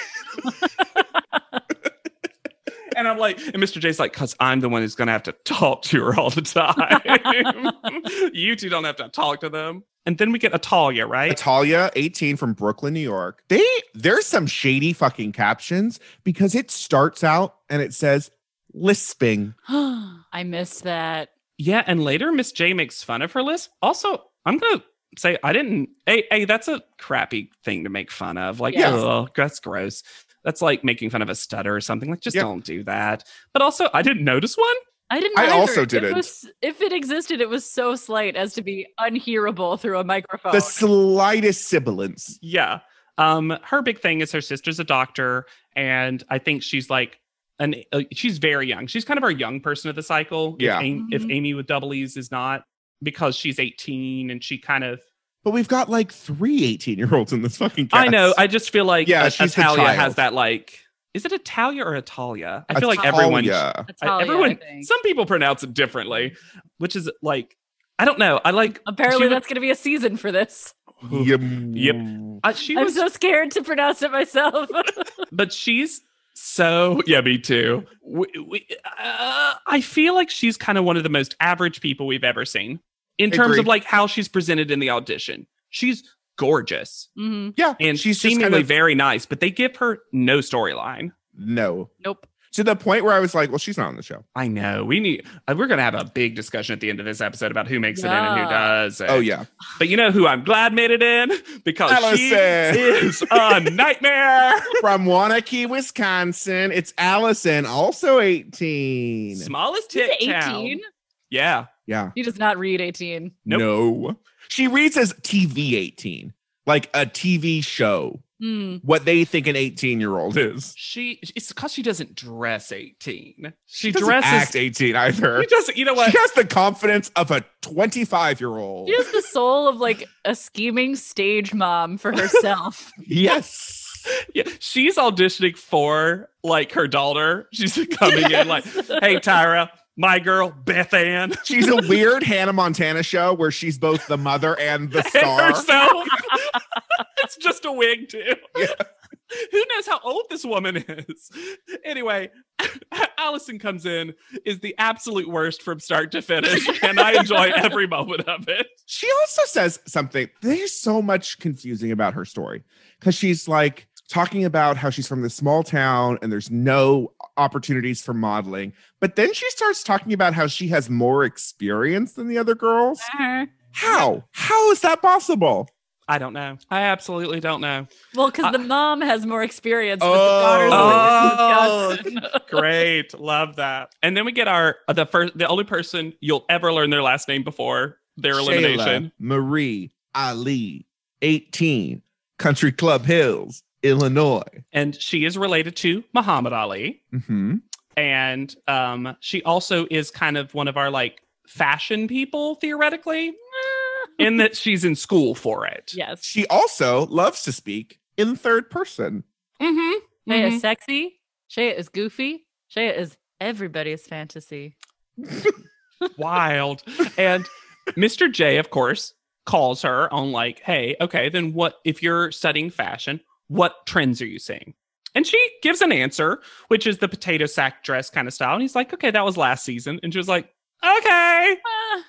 And I'm like, and Mister J's like, because I'm the one who's going to have to talk to her all the time. You two don't have to talk to them. And then we get Atalia, right?
Natalia, eighteen, from Brooklyn, New York. They there's some shady fucking captions because it starts out and it says lisping.
I missed that.
Yeah, and later Miss J makes fun of her lisp. Also, I'm gonna say I didn't. Hey, hey, that's a crappy thing to make fun of. Like,
Yeah.
ugh, that's gross. That's like making fun of a stutter or something. Like, just
Yeah.
don't do that. But also, I didn't notice one.
I didn't.
I
either.
also
It
didn't.
was- if it existed, it was so slight as to be unhearable through a microphone.
The slightest sibilance.
Yeah. Um, her big thing is her sister's a doctor, and I think she's like an. Uh, she's very young. She's kind of our young person of the cycle.
Yeah.
If, Am- if
Mhm.
Amy with double E's is not, because she's eighteen and she kind of.
But we've got like three eighteen year olds in this fucking cast.
I know. I just feel like
Yeah,
uh,
she's the
Italia
child.
has that like. Is it Italia or Italia? I feel like everyone.
Italia.
I-
Natalia,
everyone.
I think.
Some people pronounce it differently, which is like. I don't know. I like.
Apparently,
she would-
that's going to be a season for this.
Yep.
Yep. Uh, she
I'm
was,
so scared to pronounce it myself.
but she's so yeah, me too. We, we, uh, I feel like she's kind of one of the most average people we've ever seen in terms
Agreed.
of like how she's presented in the audition. She's gorgeous
hmm
Yeah.
and
she's just
seemingly
kind of,
very nice, but they give her no storyline.
no.
Nope.
To the point where I was like, well, she's not on the show.
I know we need. Uh, we're gonna have a big discussion at the end of this episode about who makes it in and who
Yeah.
does.
Oh, yeah.
But you know who I'm glad made it in because she
Allison.
is a nightmare.
From Wanakee, Wisconsin, it's Allison, also eighteen.
Smallest
She's
tit town.
eighteen.
Yeah.
Yeah.
He does not read eighteen.
Nope.
No. She reads as T V eighteen, like a T V show,
Hmm.
what they think an eighteen year old is.
She it's because she doesn't dress eighteen. She,
She doesn't
dresses
act eighteen either.
She doesn't, you know what?
She has the confidence of a twenty-five year old.
She has the soul of like a scheming stage mom for herself.
Yes.
Yeah, she's auditioning for like her daughter. She's coming in like, hey Tyra, my girl, Beth Ann.
She's a weird Hannah Montana show where she's both the mother and the
And
star.
herself. It's just a wig too.
Yeah.
Who knows how old this woman is? Anyway, Allison comes in, is the absolute worst from start to finish, and I enjoy every moment of it.
She also says something. There's so much confusing about her story because she's like talking about how she's from this small town and there's no opportunities for modeling. But then she starts talking about how she has more experience than the other girls.
Uh-huh.
How? How is that possible?
I don't know. I absolutely don't know.
Well, because
I-
the mom has more experience with
Oh.
the daughters
Oh.
living in Wisconsin.
Great. Love that. And then we get our the first the only person you'll ever learn their last name before their
Shayla,
elimination.
Marie, Ali, eighteen, Country Club Hills, Illinois.
And she is related to Muhammad Ali.
Mm-hmm.
And um, she also is kind of one of our like fashion people, theoretically, in that she's in school for it.
Yes.
She also loves to speak in third person.
Mm-hmm.
Shaya
mm-hmm.
is sexy. Shaya is goofy. Shaya is everybody's fantasy.
Wild. And Mister J, of course, calls her on like, hey, okay, then what if you're studying fashion, what trends are you seeing? And she gives an answer, which is the potato sack dress kind of style. And he's like, okay, that was last season. And she was like, okay.
Ah.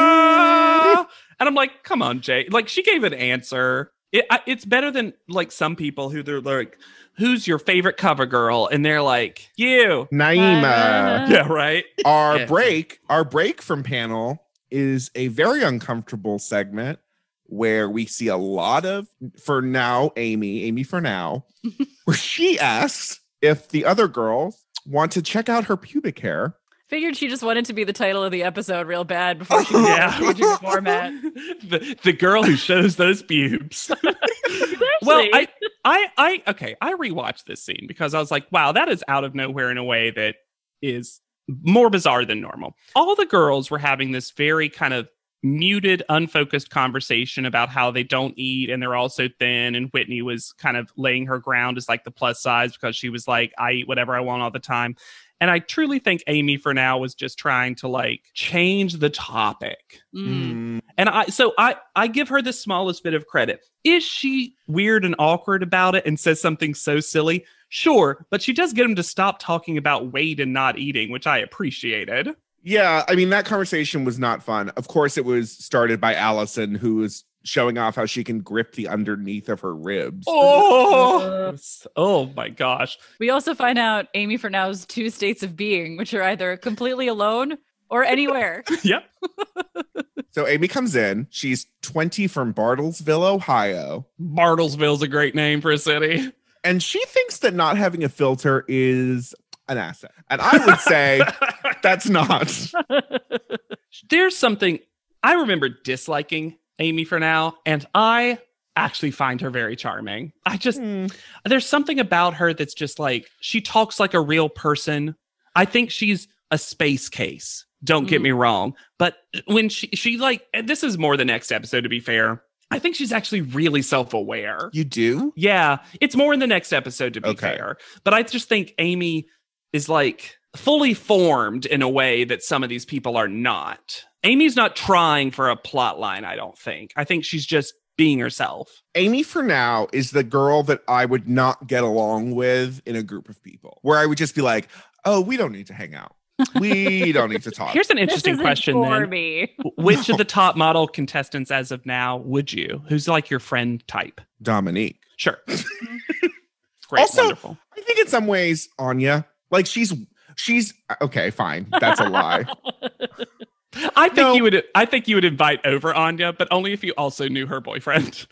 Ah. And I'm like, come on, Jay. Like, she gave an answer. It, I, it's better than like some people who they're like, who's your favorite cover girl? And they're like, you.
Naima.
Yeah, right.
Our
Yeah.
break, our break from panel is a very uncomfortable segment where we see a lot of, for now, Amy, Amy for now, where she asks if the other girls want to check out her pubic hair.
Figured she just wanted to be the title of the episode real bad before she could
Yeah.
change the format.
the, the girl who shows those pubes. Well, I, I, I, okay, I rewatched this scene because I was like, wow, that is out of nowhere in a way that is more bizarre than normal. All the girls were having this very kind of muted, unfocused conversation about how they don't eat and they're all so thin. And Whitney was kind of laying her ground as like the plus size because she was like, I eat whatever I want all the time. And I truly think Amy for now was just trying to like change the topic.
Mm.
And I, so I, I give her the smallest bit of credit. Is she weird and awkward about it and says something so silly? Sure. But she does get him to stop talking about weight and not eating, which I appreciated.
Yeah, I mean, that conversation was not fun. Of course, it was started by Allison, who was showing off how she can grip the underneath of her ribs.
Oh, oh my gosh.
We also find out Amy for now's two states of being, which are either completely alone or anywhere.
Yep.
So Amy comes in. She's twenty from Bartlesville, Ohio.
Bartlesville's a great name for a city.
And she thinks that not having a filter is an asset. And I would say that's not.
There's something I remember disliking Amy for now, and I actually find her very charming. I just,
Hmm.
there's something about her that's just like, she talks like a real person. I think she's a space case. Don't get
Mm.
me wrong. But when she, she like, and this is more the next episode, to be fair. I think she's actually really self-aware.
You do?
Yeah, it's more in the next episode, to be
Okay.
fair. But I just think Amy is like fully formed in a way that some of these people are not. Amy's not trying for a plot line, I don't think. I think she's just being herself.
Amy for now is the girl that I would not get along with in a group of people, where I would just be like, oh, we don't need to hang out. We don't need to talk.
Here's an
This
interesting
isn't
question
for
then.
me.
Which of the top model contestants as of now would you? Who's like your friend type?
Dominique.
Sure. Great,
Also-
wonderful.
I think in some ways, Anya, like she's, she's, okay, fine. That's a lie.
I think
No.
you would. I think you would invite over Anya, but only if you also knew her boyfriend.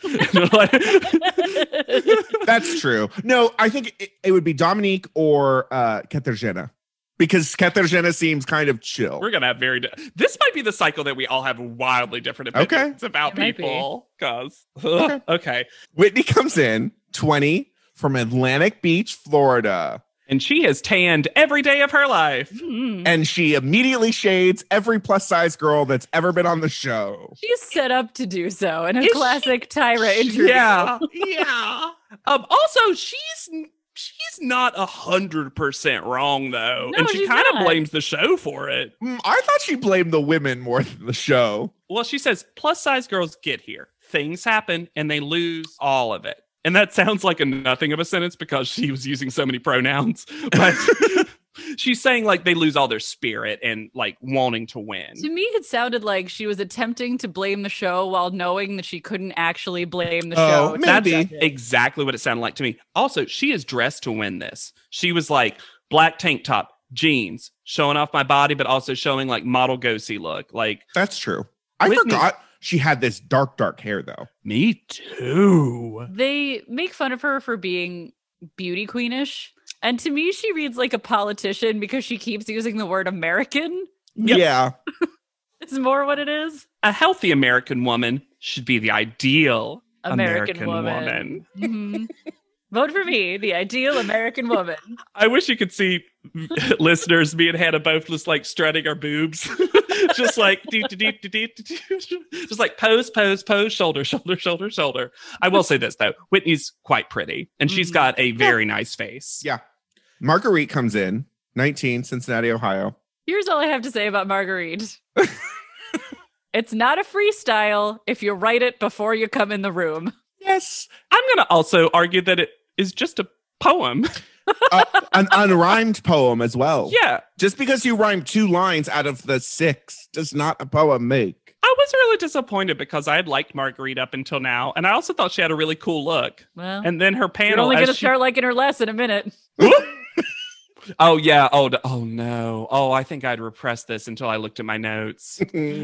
That's true. No, I think it, it would be Dominique or uh, Katerina, because Katerina seems kind of chill.
We're gonna have very. Di- this might be the cycle that we all have wildly different
Okay.
opinions about
It might be.
people. Cause
Okay.
okay,
Whitney comes in, twenty, from Atlantic Beach, Florida.
and she has tanned every day of her life.
Mm.
And she immediately shades every plus size girl that's ever been on the show.
She's set up to do so in a
Is she-
classic Tyra interview.
Yeah, yeah. Um. Also, she's she's not a hundred percent wrong though,
No,
and she
she's
kind of
not.
blames the show for it.
Mm, I thought she blamed the women more than the show.
Well, she says plus size girls get here, things happen, and they lose all of it. And that sounds like a nothing of a sentence because she was using so many pronouns. But she's saying like they lose all their spirit and like wanting to win.
To me, it sounded like she was attempting to blame the show while knowing that she couldn't actually blame the
Oh,
show.
maybe.
That's exactly what it sounded like to me. Also, she is dressed to win this. She was like black tank top, jeans, showing off my body, but also showing like model go-see look. Like,
That's true. I
Whitney-
forgot she had this dark, dark hair, though.
me too.
They make fun of her for being beauty queenish. And to me, she reads like a politician because she keeps using the word American.
Yep.
Yeah.
It's more what it is.
A healthy American woman should be the ideal
American,
American,
woman.
woman.
Mhm. Vote for me, the ideal American woman.
I wish you could see listeners, me and Hannah both just like strutting our boobs. Just like doo, doo, doo, doo, doo, doo, doo. Just like pose, pose, pose, shoulder, shoulder, shoulder, shoulder. I will say this though, Whitney's quite pretty, and she's
Mhm.
got a very nice face.
Yeah. Marguerite comes in, nineteen, Cincinnati, Ohio.
Here's all I have to say about Marguerite. It's not a freestyle if you write it before you come in the room.
Yes.
I'm gonna also argue that it is just a poem.
Uh, an unrhymed poem as well.
Yeah.
Just because you rhyme two lines out of the six does not a poem make.
I was really disappointed because I had liked Marguerite up until now, and I also thought she had a really cool look.
Well,
And then her
you're
panel,
only
as
going to
she-
start liking her less in a minute.
oh yeah, oh d- oh no, oh I think I'd repressed this until I looked at my notes.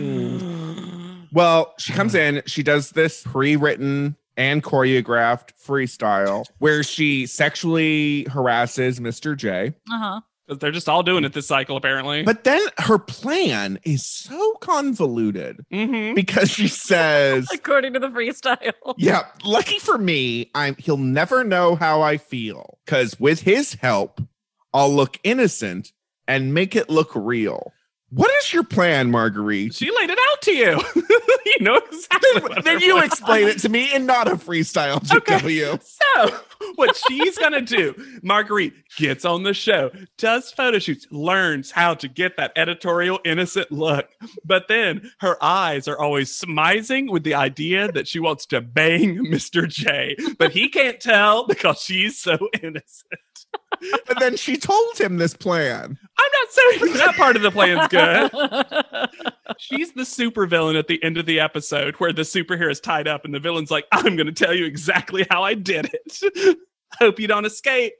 Well, she comes in, she does this pre-written and choreographed freestyle where she sexually harasses Mister J.
Uh-huh.
They're just all doing it this cycle, apparently.
But then her plan is so convoluted
Mhm.
because she says,
According to the freestyle.
yeah, lucky for me, I'm he'll never know how I feel because with his help, I'll look innocent and make it look real. What is your plan, Marguerite?
she laid it out to you. You know exactly. what
Then
her
you
plan
explain
was.
it to me and not a freestyle, G W.
So, what she's gonna do, Marguerite gets on the show, does photo shoots, learns how to get that editorial innocent look, but then her eyes are always smizing with the idea that she wants to bang Mister J, but he can't tell because she's so innocent.
But then she told him this plan.
I'm not saying that part of the plan's good. She's the supervillain at the end of the episode where the superhero is tied up and the villain's like, I'm going to tell you exactly how I did it. Hope you don't escape.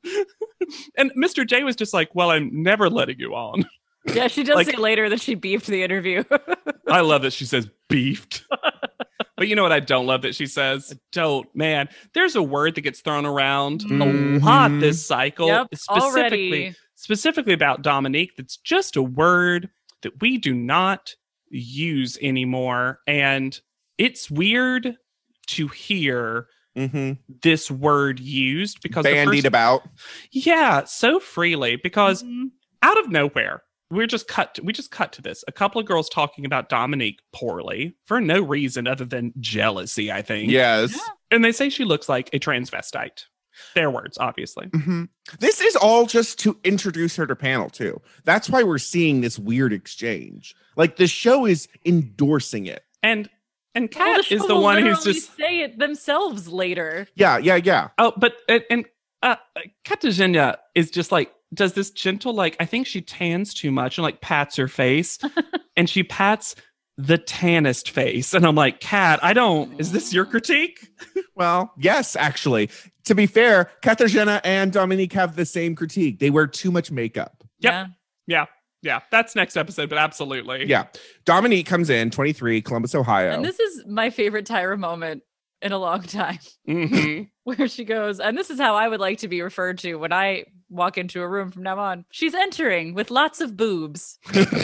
And Mister J was just like, well, I'm never letting you on.
Yeah, she does
Like-
say later that she beefed the interview.
I love that she says beefed. But you know what I don't love that she says? I don't, man. There's a word that gets thrown around
Mhm.
a lot this cycle.
Yep,
specifically,
already.
specifically about Dominique. That's just a word that we do not use anymore. And it's weird to hear
Mm-hmm.
this word used because the
Bandied
first-
about.
yeah, so freely because
Mhm.
out of nowhere, we're just cut. To, we just cut to this. A couple of girls talking about Dominique poorly for no reason other than jealousy, I think.
Yes.
Yeah.
And they say she looks like a transvestite. Their words, obviously.
Mhm. This is all just to introduce her to panel too. That's why we're seeing this weird exchange. Like the show is endorsing it.
And and
Well,
Kat
show
is the
will
one who's
literally
just
say it themselves later.
Yeah, yeah, yeah.
oh, but and, and uh, Katarzyna is just like does this gentle like I think she tans too much and like pats her face, and she pats the tannest face, and I'm like, Kat, I don't. Is this your critique?
Well, yes, actually. To be fair, Katarzyna and Dominique have the same critique. They wear too much makeup.
Yep.
Yeah.
Yeah, yeah, that's next episode, but absolutely.
Yeah. Dominique comes in, twenty-three, Columbus, Ohio.
And this is my favorite Tyra moment in a long time,
hmm
where she goes, and this is how I would like to be referred to when I walk into a room from now on. She's entering with lots of boobs.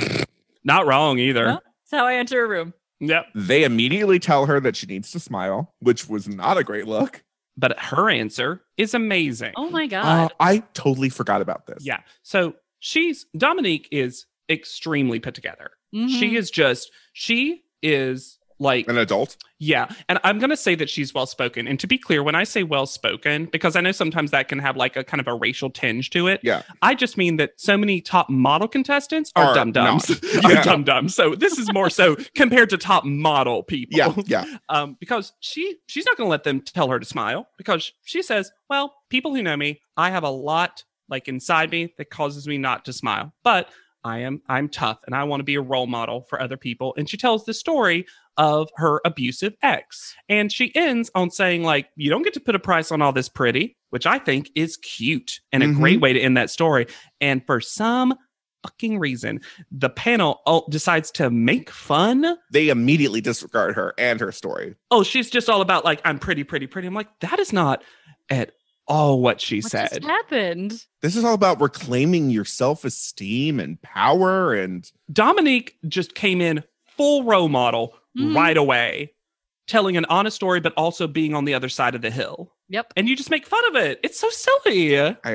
Not wrong either.
Huh? That's how I enter a room.
Yep.
They immediately tell her that she needs to smile, which was not a great look.
But her answer is amazing.
Oh my
Uh,
God.
I totally forgot about this.
Yeah. So she's Dominique is extremely put together.
Mhm.
She is just she is like
An adult.
yeah. And I'm gonna say that she's well spoken. And to be clear, when I say well spoken, because I know sometimes that can have like a kind of a racial tinge to it.
Yeah.
I just mean that so many top model contestants are,
Are
dum dums.
not.
are
Yeah.
dum dums. So this is more so compared to top model people.
Yeah, yeah.
um, because she she's not going to let them tell her to smile because she says, well, people who know me, I have a lot like inside me that causes me not to smile, but I am I'm tough and I want to be a role model for other people. And she tells the story of her abusive ex, and she ends on saying like, you don't get to put a price on all this pretty, which I think is cute and a
Mhm.
great way to end that story. And for some fucking reason, the panel oh, decides to make fun.
They immediately disregard her and her story.
Oh, she's just all about like, I'm pretty, pretty, pretty. I'm like, that is not at all what she
What
said.
just happened?
This is all about reclaiming your self-esteem and power and
Dominique just came in full role model
Mhm.
right away, telling an honest story, but also being on the other side of the hill.
Yep.
And you just make fun of it. It's so silly.
I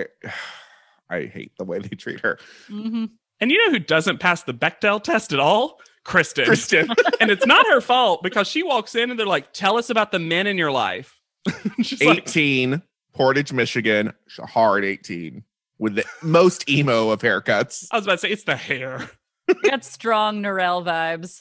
I hate the way they treat her.
hmm
And you know who doesn't pass the Bechdel test at all? Kristen.
Kristen.
And it's not her fault because she walks in and they're like, tell us about the men in your life. She's like,
eighteen, Portage, Michigan, hard eighteen, with the most emo of haircuts.
I was about to say, it's the hair.
Got strong Norel vibes.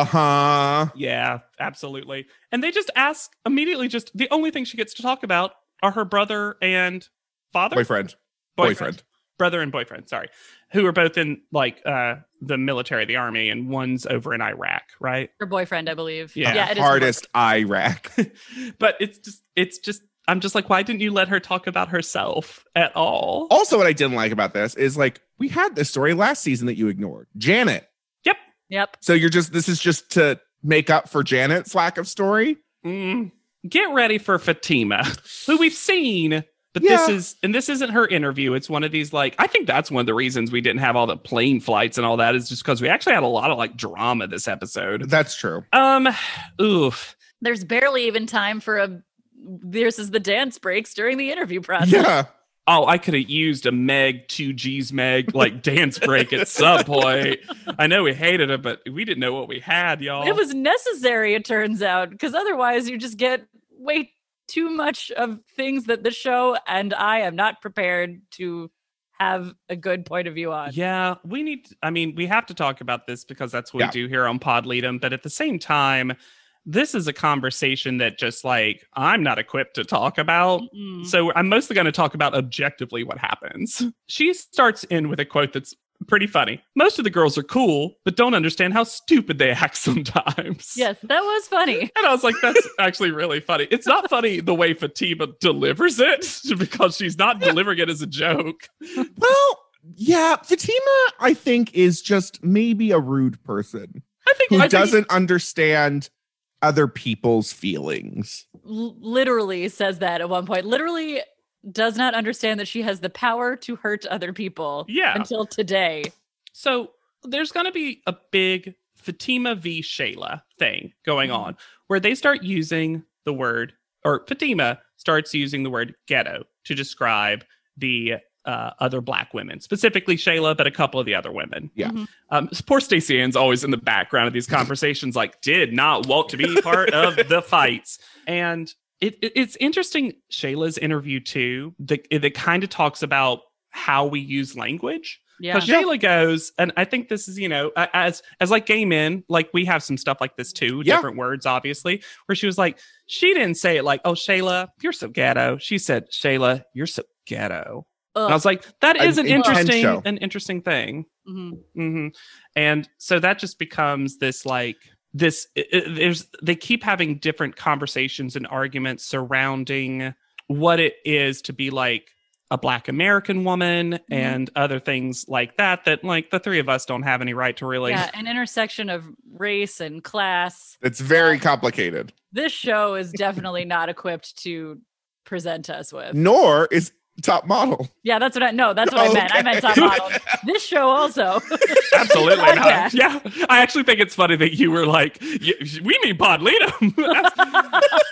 Uh-huh.
Yeah, absolutely. And they just ask immediately, just the only thing she gets to talk about are her brother and father?
Boyfriend. Boyfriend.
Brother and boyfriend, sorry. Who are both in like uh the military, the army, and one's over in Iraq, right?
Her boyfriend, I believe.
Yeah.
yeah it is.
Hardest Iraq.
But it's just it's just I'm just like, why didn't you let her talk about herself at all?
Also, what I didn't like about this is like we had this story last season that you ignored. Janet.
Yep.
Yep.
So you're just this is just to make up for Janet's lack of story.
Mm, get ready for Fatima, who we've seen, but
Yeah.
this is and this isn't her interview. It's one of these like I think that's one of the reasons we didn't have all the plane flights and all that is just because we actually had a lot of like drama this episode.
That's true.
Um, oof.
There's barely even time for a this is the dance breaks during the interview process.
Yeah.
Oh, I could have used a Meg two G's Meg like dance break at some point. I know we hated it, but we didn't know what we had, y'all.
It was necessary, it turns out, because otherwise you just get way too much of things that the show and I am not prepared to have a good point of view on.
Yeah, we need, I mean, we have to talk about this because that's what
Yeah.
we do here on Pod Lead'em. But at the same time, this is a conversation that just like I'm not equipped to talk about.
Mm-mm.
So I'm mostly going to talk about objectively what happens. She starts in with a quote that's pretty funny. Most of the girls are cool, but don't understand how stupid they act sometimes.
Yes, that was funny.
And I was like, that's actually really funny. It's not funny the way Fatima delivers it because she's not delivering it as a joke.
Well, yeah, Fatima, I think, is just maybe a rude person
I think
who
I think-
doesn't understand other people's feelings.
L- literally says that at one point. Literally does not understand that she has the power to hurt other people.
Yeah.
Until today.
So there's going to be a big Fatima v. Shayla thing going on where they start using the word, or Fatima starts using the word ghetto to describe the uh, other Black women, specifically Shayla, but a couple of the other women.
Yeah.
Mhm.
Um, poor Stacey Ann's always in the background of these conversations, like, did not want to be part of the fights. And it, it, it's interesting, Shayla's interview too, that, that kind of talks about how we use language.
Yeah.
Because Shayla goes, and I think this is, you know, a- as as like gay men, like we have some stuff like this too,
Yeah.
different words, obviously, where she was like, she didn't say it like, oh, Shayla, you're so ghetto. She said, Shayla, you're so ghetto. And I was like, that is an
An intense
interesting,
show.
an interesting thing.
Mhm.
hmm And so that just becomes this like this. It, it- there's they keep having different conversations and arguments surrounding what it is to be like a Black American woman and other things like that. That like the three of us don't have any right to really.
Yeah, an intersection of race and class.
It's very complicated.
This show is definitely not equipped to present us with.
Nor is Top Model.
Yeah, that's what I no, that's what I meant. I meant top
Okay.
model. This show also.
Absolutely not.
Podcast.
Yeah, I actually think it's funny that you were like, "Y- "We mean Pod Lead'em."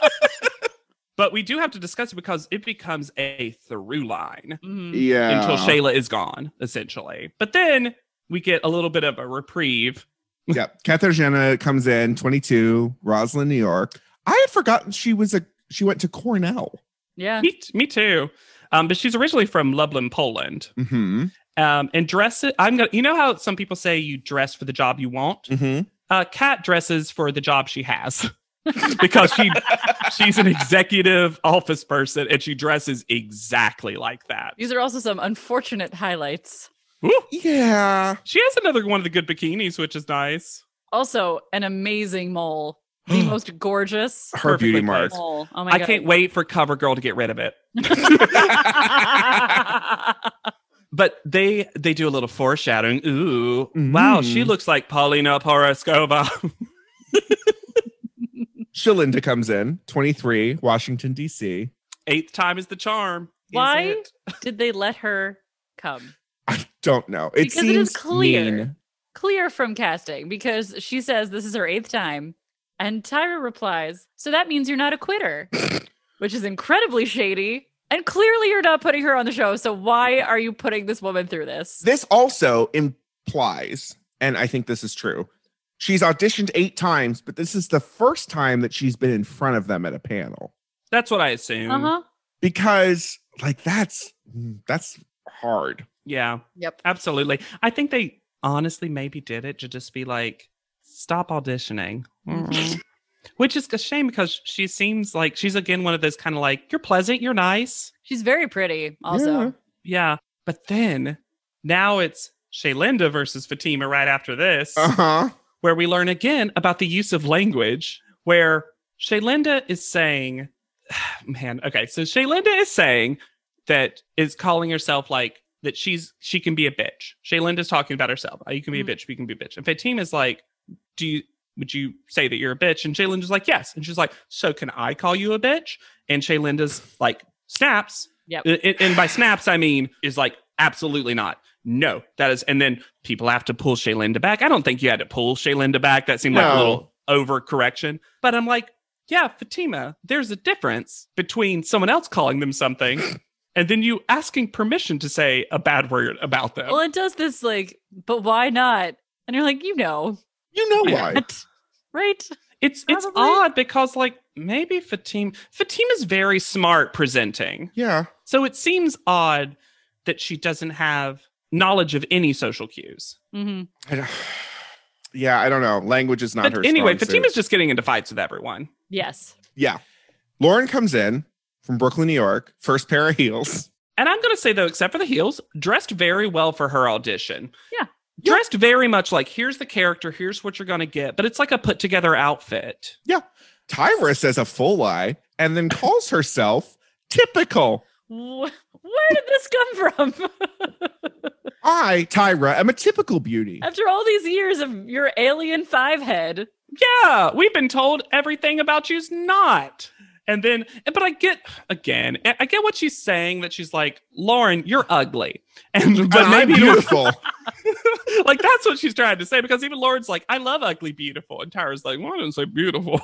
But we do have to discuss it because it becomes a through line
Mhm.
Yeah.
until Shayla is gone, essentially. But then we get a little bit of a reprieve.
Yeah. Katarzyna comes in, twenty-two, Roslyn, New York. I had forgotten she was a she went to Cornell.
Yeah.
Me, me too. Um, but she's originally from Lublin, Poland.
Mm-hmm.
Um, and dress it. I'm gonna. You know how some people say you dress for the job you want.
Mm-hmm.
Uh, Kat dresses for the job she has because she she's an executive office person and she dresses exactly like that.
These are also some unfortunate highlights.
Woo.
Yeah.
She has another one of the good bikinis, which is nice.
Also, an amazing mole. The most gorgeous
Her
Perfectly
beauty
placed.
mark.
mole. Oh my
I
god.
can't wait for CoverGirl to get rid of it. But they they do a little foreshadowing. Ooh, wow,
Mm.
she looks like Paulina Poroskova.
Shalinda comes in, twenty-three, Washington, D C.
Eighth time is the charm. is
Why
it?
did they let her come?
I don't know. It
Because it
seems
is clear.
mean.
clear from casting because she says this is her eighth time. And Tyra replies, so that means you're not a quitter, which is incredibly shady. And clearly you're not putting her on the show. So why are you putting this woman through this?
This also implies, and I think this is true, she's auditioned eight times, but this is the first time that she's been in front of them at a panel.
That's what I assume.
Uh-huh.
Because, like, that's that's hard.
Yeah.
Yep.
Absolutely. I think they honestly maybe did it to just be like, stop auditioning. Mm-hmm. Which is a shame because she seems like she's, again, one of those kind of like, you're pleasant, you're nice.
She's very pretty also.
Yeah.
Yeah. But then now it's Shaylinda versus Fatima right after this,
Uh-huh.
where we learn again about the use of language, where Shaylinda is saying, man, okay, so Shaylinda is saying that is calling herself like, that she's she can be a bitch. Shaylinda's talking about herself. Oh, you can be
Mhm.
a bitch, you can be a bitch. And Fatima's like, do you would you say that you're a bitch? And Shaylinda's like, yes. And she's like, so can I call you a bitch? And Shaylinda's like, snaps.
Yep.
And, and by snaps, I mean, is like, absolutely not. No, that is. And then people have to pull Shaylinda back. I don't think you had to pull Shaylinda back. That seemed like a
No.
little overcorrection. But I'm like, yeah, Fatima, there's a difference between someone else calling them something and then you asking permission to say a bad word about them.
Well, it does this like, but why not? And you're like, you know.
You know
Yeah.
why.
Right?
It's it's
Probably.
odd because like maybe Fatima Fatima's very smart presenting.
Yeah.
So it seems odd that she doesn't have knowledge of any social cues.
Mm-hmm.
I don't- yeah, I don't know. Language is not her
But anyway,
strong suit.
Fatima's just getting into fights with everyone.
Yes.
Yeah. Lauren comes in from Brooklyn, New York, first pair of heels.
And I'm going to say, though, except for the heels, dressed very well for her audition.
Yeah.
Dressed very much like, here's the character, here's what you're going to get. But it's like a put together outfit.
Yeah. Tyra says a full lie and then calls herself typical.
Wh- Where did this come from?
I, Tyra, am a typical beauty.
After all these years of your alien five head.
Yeah, we've been told everything about you's not. And then, but I get, again, I get what she's saying, that she's like, Lauren, you're ugly. And, but
And I'm
maybe
beautiful.
like, that's what she's trying to say, because even Lauren's like, I love ugly, beautiful. And Tyra's like, well, I didn't say beautiful.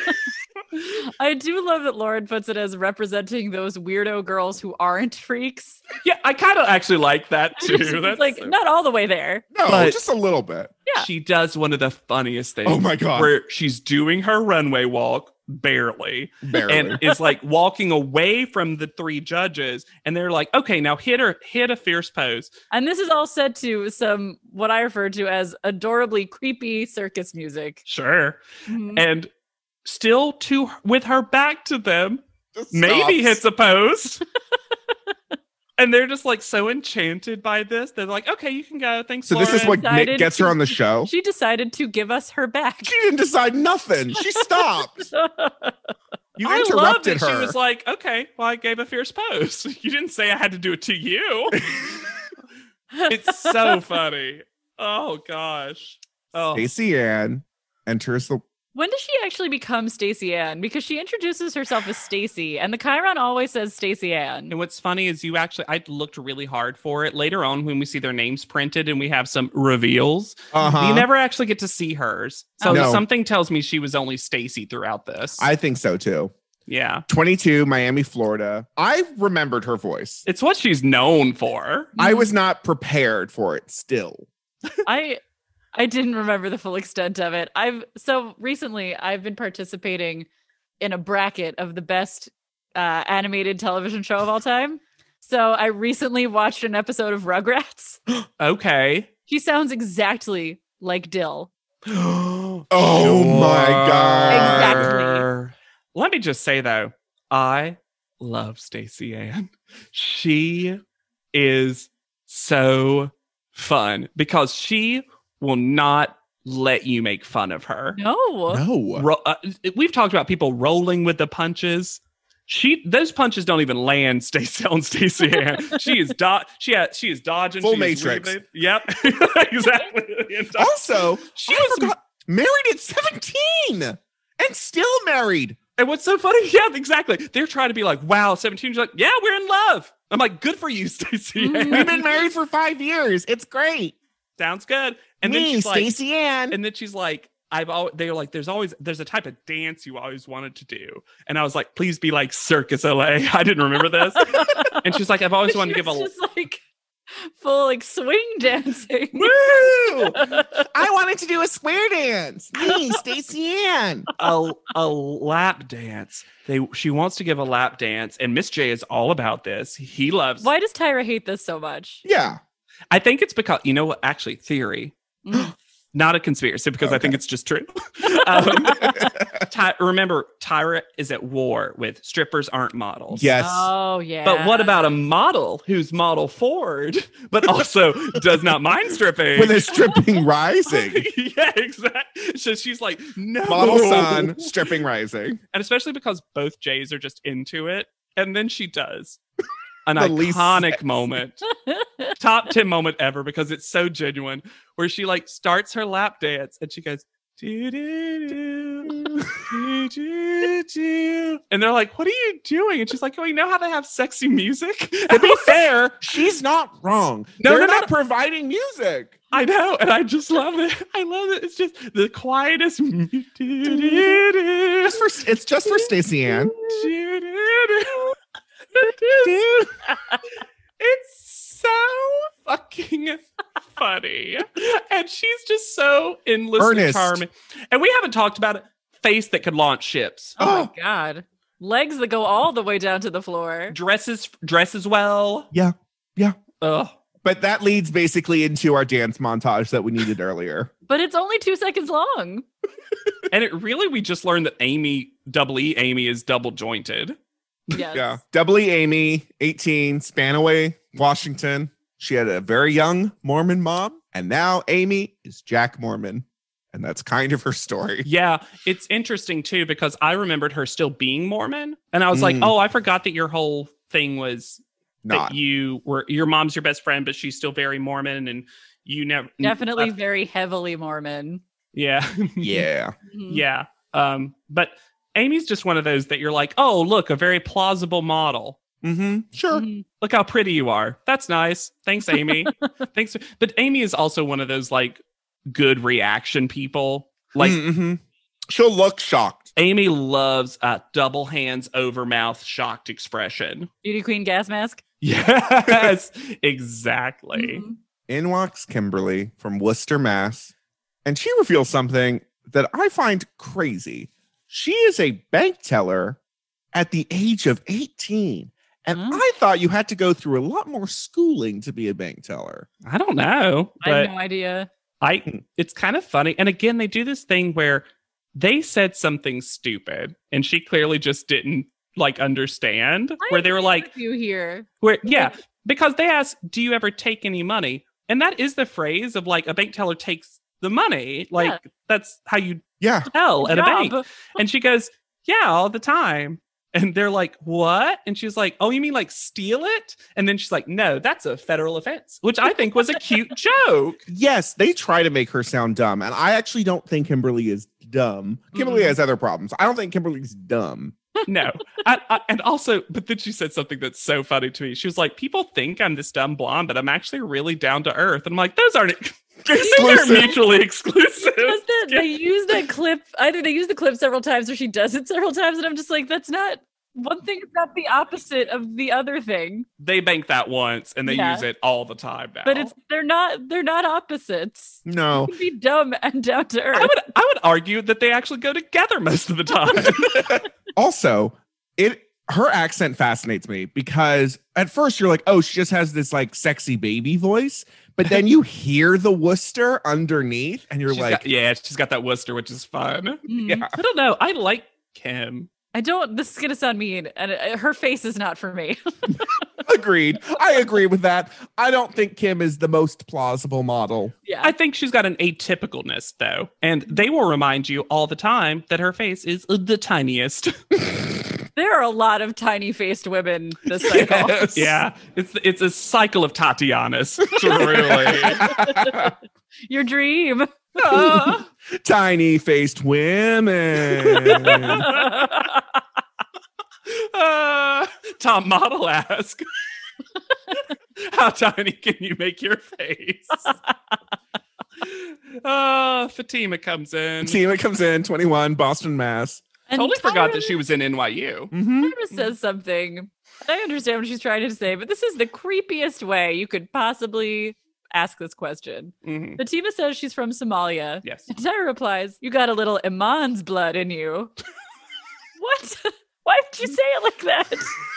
I do love that Lauren puts it as representing those weirdo girls who aren't freaks.
Yeah, I kind of actually like that too.
It's
That's
like
so-
not all the way there.
No,
But-
just a little bit.
Yeah.
She does one of the funniest things.
Oh my God.
Where she's doing her runway walk, barely.
Barely.
And is like walking away from the three judges, and they're like, okay, now hit her, hit a fierce pose.
And this is all set to some what I refer to as adorably creepy circus music.
Sure.
Mhm.
And still to with her back to them,
Just
maybe
stops.
hits a pose. And they're just like so enchanted by this. They're like, okay, you can go. Thanks.
So this is
Lauren."
what Nick
Decided
gets her
to-
on the show.
She decided to give us her back.
She didn't decide nothing. She stopped. You
I love
interrupted
that
her.
she was like, okay, well, I gave a fierce pose. You didn't say I had to do it to you. It's so funny. Oh gosh. Oh,
Stacey Ann enters the.
When does she actually become Stacey Ann? Because she introduces herself as Stacey, and the Chiron always says Stacey Ann.
and what's funny is you actually, I looked really hard for it. Later on, when we see their names printed and we have some reveals,
Uh-huh.
you never actually get to see hers. So
No.
something tells me she was only Stacy throughout this.
I think so too.
yeah.
twenty-two, Miami, Florida. I remembered her voice.
It's what she's known for.
I was not prepared for it still.
I I didn't remember the full extent of it. I've so recently I've been participating in a bracket of the best uh, animated television show of all time. So I recently watched an episode of Rugrats.
Okay.
She sounds exactly like Dill.
Oh my God.
Exactly.
Let me just say though, I love Stacey Ann. She is so fun because she will not let you make fun of her.
No.
No.
Ro- uh, we've talked about people rolling with the punches. She those punches don't even land Stacey on Stacey Ann. She is do- she ha- she is dodging
Full
she is
Matrix.
weaving. Yep. Exactly.
Also,
she
I
was
forgot, married at seventeen and still married.
And what's so funny? Yeah, exactly. They're trying to be like, wow, seventeen. She's like, yeah, we're in love. I'm like, good for you, Stacey.
Mhm.
We've been married for five years. It's great.
sounds good. And then
Me,
she's like,
Stacey Ann.
and then she's like, I've always, they're like, there's always, there's a type of dance you always wanted to do. And I was like, please be like Circus L A. I didn't remember this. And she's like, I've always wanted to give a,
just like full like swing dancing.
Woo! I wanted to do a square dance. Me, Stacey Ann.
a, a lap dance. They, she wants to give a lap dance. And Miss J is all about this. He loves,
Why does Tyra hate this so much?
Yeah.
I think it's because, you know what, actually theory,
Mm.
not a conspiracy, because
Okay.
I think it's just true. um, Ty- remember, Tyra is at war with strippers aren't models.
Yes.
Oh yeah.
But what about a model who's model forward, but also does not mind stripping?
When they're stripping rising.
Yeah, exactly. So she's like, no.
Model son, stripping rising.
And especially because both Jays are just into it. And then she does an
The least
iconic
sexy.
moment, top ten moment ever, because it's so genuine, where she like starts her lap dance and she goes, do, do, do, do, do, do. And they're like, what are you doing? And she's like, oh, you know how they have sexy music?
To be fair, she's not wrong.
No,
They're
no, no,
not providing music.
I know, and I just love it. I love it. It's just the quietest. Do, do, do.
Just for, it's just for Stacey Ann.
Do, do, do. It's so fucking funny. And she's just so endlessly
Earnest.
charming. And we haven't talked about it. Face that could launch ships.
Oh my god. Legs that go all the way down to the floor.
Dresses dresses well.
Yeah. Yeah.
Ugh.
But that leads basically into our dance montage that we needed earlier.
But it's only two seconds long.
And it really, we just learned that Amy, double E Amy, is double jointed.
Yes.
Yeah. Double E Amy, eighteen, Spanaway, Washington. She had a very young Mormon mom. And now Amy is Jack Mormon. And that's kind of her story.
Yeah, it's interesting too, because I remembered her still being Mormon. And I was like,
Mm.
oh, I forgot that your whole thing was
Not.
that you were, your mom's your best friend, but she's still very Mormon, and you never
Definitely
uh,
very heavily Mormon.
yeah.
Yeah.
Mhm.
Yeah. Um, but Amy's just one of those that you're like, oh, look, a very plausible model.
Mm-hmm. Sure.
Mhm.
Look how pretty you are. That's nice. Thanks, Amy. Thanks. But Amy is also one of those like good reaction people. Like
Mm-hmm. She'll look shocked.
Amy loves a double hands over mouth shocked expression.
Beauty queen gas mask.
Yes, exactly.
Mhm.
In walks Kimberly from Worcester, Mass. And she reveals something that I find crazy. She is a bank teller at the age of eighteen. And
Hmm.
I thought you had to go through a lot more schooling to be a bank teller.
I don't know,
I have
but
no idea.
I it's kind of funny. And again, they do this thing where they said something stupid and she clearly just didn't like understand,
I
where they were
agree
like,
with you here.
where yeah, because they asked, do you ever take any money? And that is the phrase of like a bank teller takes the money. Like
Yeah.
that's how you
Yeah.
tell at a bank.
Job.
And she goes, yeah, all the time. And they're like, what? And she's like, oh, you mean like steal it? And then she's like, no, that's a federal offense, which I think was a cute joke.
Yes, they try to make her sound dumb. And I actually don't think Kimberly is dumb. Kimberly
Mhm.
has other problems. I don't think Kimberly's dumb.
No. I, I, and also, but then she said something that's so funny to me. She was like, people think I'm this dumb blonde, but I'm actually really down to earth. And I'm like, those aren't those are
Exclusive.
mutually exclusive.
Does that, they use that clip, either they use the clip several times or she does it several times. And I'm just like, that's not, one thing is not the opposite of the other thing.
They bank that once and they
Yeah.
use it all the time now.
But it's, they're not, they're not opposites.
No.
You can be dumb and down to earth.
I would I would argue that they actually go together most of the time.
Also, it her accent fascinates me because at first you're like, oh, she just has this like sexy baby voice, but then you hear the Worcester underneath, and you're
She's
like,
got- yeah, she's got that Worcester, which is fun.
Mhm.
yeah,
I don't know. I like Kim.
I don't, this is going to sound mean. And uh, her face is not for me.
agreed. I agree with that. I don't think Kim is the most plausible model.
yeah.
I think she's got an atypicalness, though. And they will remind you all the time that her face is the tiniest.
There are a lot of tiny faced women this cycle.
Yes.
Yeah. It's it's a cycle of Tatianas. Truly.
Your dream.
Ah.
Tiny faced women.
Uh, Tom Model ask, how tiny can you make your face? Uh, Fatima comes in.
Fatima comes in, twenty-one, Boston, Mass.
And
Totally forgot
Tyra-
that she was in N Y U.
Mm-hmm.
Tyra says something. And I understand what she's trying to say, but this is the creepiest way you could possibly ask this question.
Mhm.
Fatima says she's from Somalia.
Yes.
And Tyra replies, "You got a little Iman's blood in you." What? Why did you say it like that?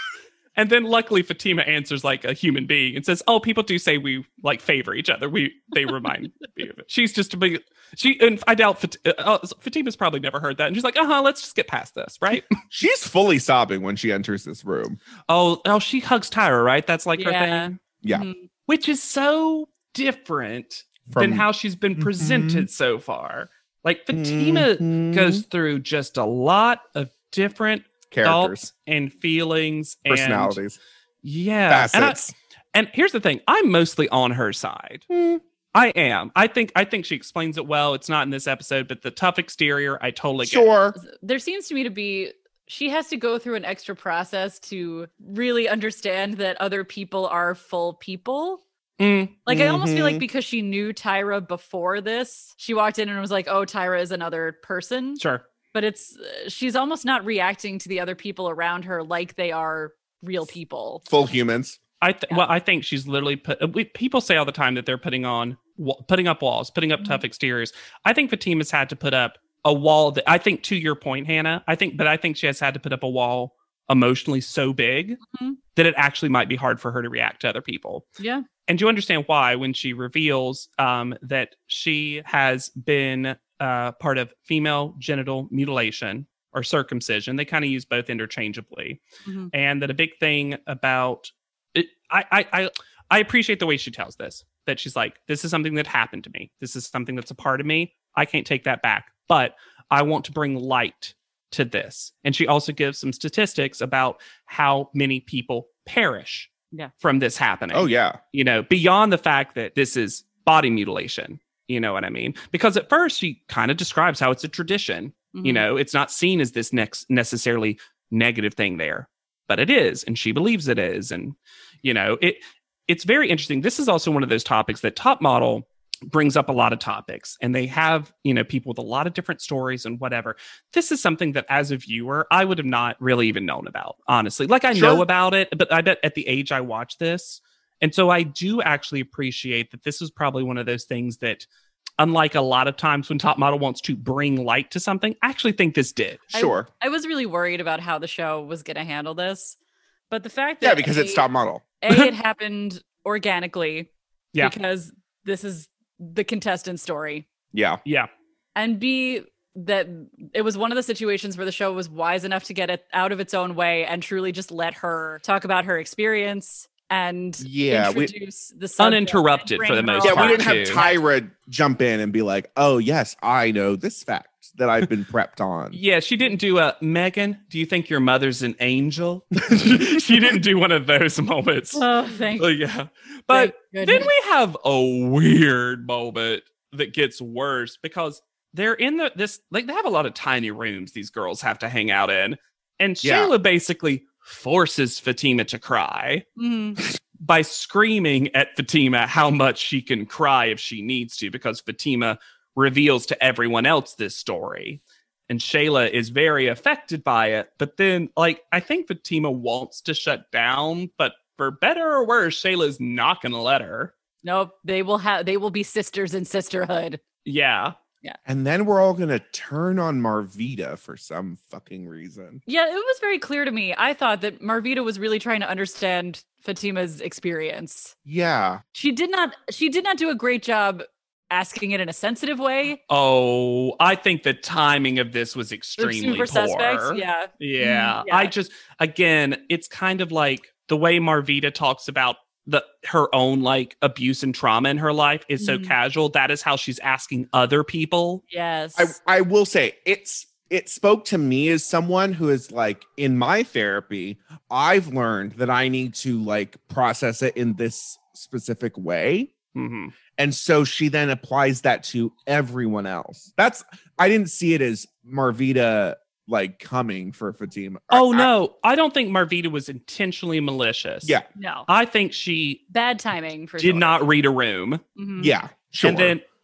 And then luckily Fatima answers like a human being and says, "Oh, people do say we like favor each other. We they remind me of it." She's just a big she and I doubt Fat, uh, Fatima's probably never heard that. And she's like, "Uh-huh, let's just get past this, right?"
She's fully sobbing when she enters this room.
oh, oh, she hugs Tyra, right? That's like her
Yeah.
thing.
Yeah.
Mhm.
Which is so different
From
than how she's been presented so far. Like Fatima
Mhm.
goes through just a lot of different
characters,
thoughts and feelings and
personalities,
yeah. And, I,
facets.
and here's the thing, I'm mostly on her side.
Mm.
I am. I think I think she explains it well. It's not in this episode, but the tough exterior, I totally get.
Sure.
There seems to me to be she has to go through an extra process to really understand that other people are full people.
Mm,
Like I almost feel like
Mhm.
because she knew Tyra before this, she walked in and was like, "Oh, Tyra is another person."
sure.
But it's uh, she's almost not reacting to the other people around her like they are real people.
Full humans.
I th-
Yeah.
well, I think she's literally put. uh, We, people say all the time that they're putting on, wa- putting up walls, putting up
Mhm.
tough exteriors. I think Fatima's had to put up a wall that I think, to your point, Hannah. I think, but I think she has had to put up a wall emotionally so big
Mhm.
that it actually might be hard for her to react to other people.
Yeah.
And you understand why when she reveals um, that she has been uh, part of female genital mutilation or circumcision. They kind of use both interchangeably.
Mhm.
And that a big thing about it, I, I, I, I appreciate the way she tells this, that she's like, this is something that happened to me. This is something that's a part of me. I can't take that back, but I want to bring light to this. And she also gives some statistics about how many people perish
Yeah.
from this happening.
Oh yeah.
You know, beyond the fact that this is body mutilation. You know what I mean? Because at first she kind of describes how it's a tradition. You
Mhm.
know, it's not seen as this next necessarily negative thing there, but it is, and she believes it is. And you know, it it's very interesting. This is also one of those topics that Top Model brings up a lot of topics, and they have, you know, people with a lot of different stories and whatever. This is something that as a viewer, I would have not really even known about, honestly. Like I
Sure.
know about it, but I bet at the age I watched this. And so I do actually appreciate that this is probably one of those things that, unlike a lot of times when Top Model wants to bring light to something, I actually think this did.
I-
Sure.
I was really worried about how the show was going to handle this. But the fact that
Yeah, because
A,
it's Top Model.
A, it happened organically
Yeah.
because this is the contestant story.
Yeah.
Yeah.
And B, that it was one of the situations where the show was wise enough to get it out of its own way and truly just let her talk about her experience and
Yeah, we-
introduce the subject
Uninterrupted
and
for the
bring her
most
Yeah,
all
we
part,
didn't
back.
have
too.
Tyra jump in and be like, "Oh yes, I know this fact that I've been prepped on."
Yeah, she didn't do a Megan, do you think your mother's an angel? She didn't do one of those moments.
Oh, thank
Oh, yeah. But
Thank
then
goodness.
we have a weird moment that gets worse because they're in the this like they have a lot of tiny rooms these girls have to hang out in. And
Yeah.
Shayla basically forces Fatima to cry
Mhm.
by screaming at Fatima how much she can cry if she needs to, because Fatima reveals to everyone else this story. And Shayla is very affected by it. But then, like, I think Fatima wants to shut down, but for better or worse, Shayla's not going to let her.
Nope, they will have they will be sisters in sisterhood.
Yeah.
And then we're all gonna turn on Marvita for some fucking reason.
Yeah, it was very clear to me. I thought that Marvita was really trying to understand Fatima's experience.
Yeah.
She did not she did not do a great job asking it in a sensitive way.
Oh, I think the timing of this was
They're
extremely
super
poor.
suspects. Yeah.
Yeah.
Mhm, yeah.
I just, again, it's kind of like the way Marvita talks about the her own like abuse and trauma in her life is so
Mhm.
casual. That is how she's asking other people.
Yes.
I, I will say it's it spoke to me as someone who is like in my therapy, I've learned that I need to like process it in this specific way.
Mhm.
And so she then applies that to everyone else. That's I didn't see it as Marvita like coming for Fatima.
Oh,
I-
no. I don't think Marvita was intentionally malicious.
Yeah.
no.
I think she
Bad timing for
did
sure.
not read a room.
Mhm.
Yeah. Sure.
And then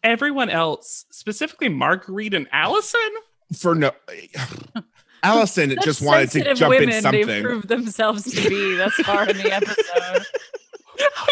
everyone else, specifically Marguerite and Allison.
For no, Allison
Such
just wanted to
sensitive
jump
women
in something.
they've proved themselves to be thus far in the episode.
I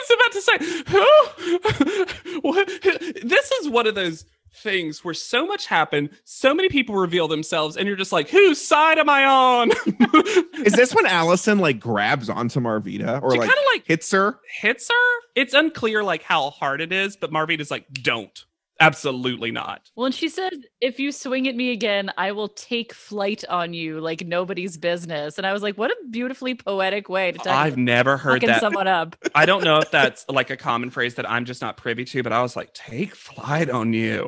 was about to say, who? What? This is one of those things where so much happened, so many people reveal themselves, and you're just like, whose side am I on?
Is this when Allison like grabs onto Marvita or
She
like,
kinda, like-
hits her?
Hits her? It's unclear like how hard it is, but Marvita's like, don't. Absolutely not.
Well, and she said, if you swing at me again, I will take flight on you like nobody's business. And I was like, what a beautifully poetic way to talk
I've
about
never heard
fucking
that.
someone up.
I don't know if that's like a common phrase that I'm just not privy to, but I was like, take flight on you.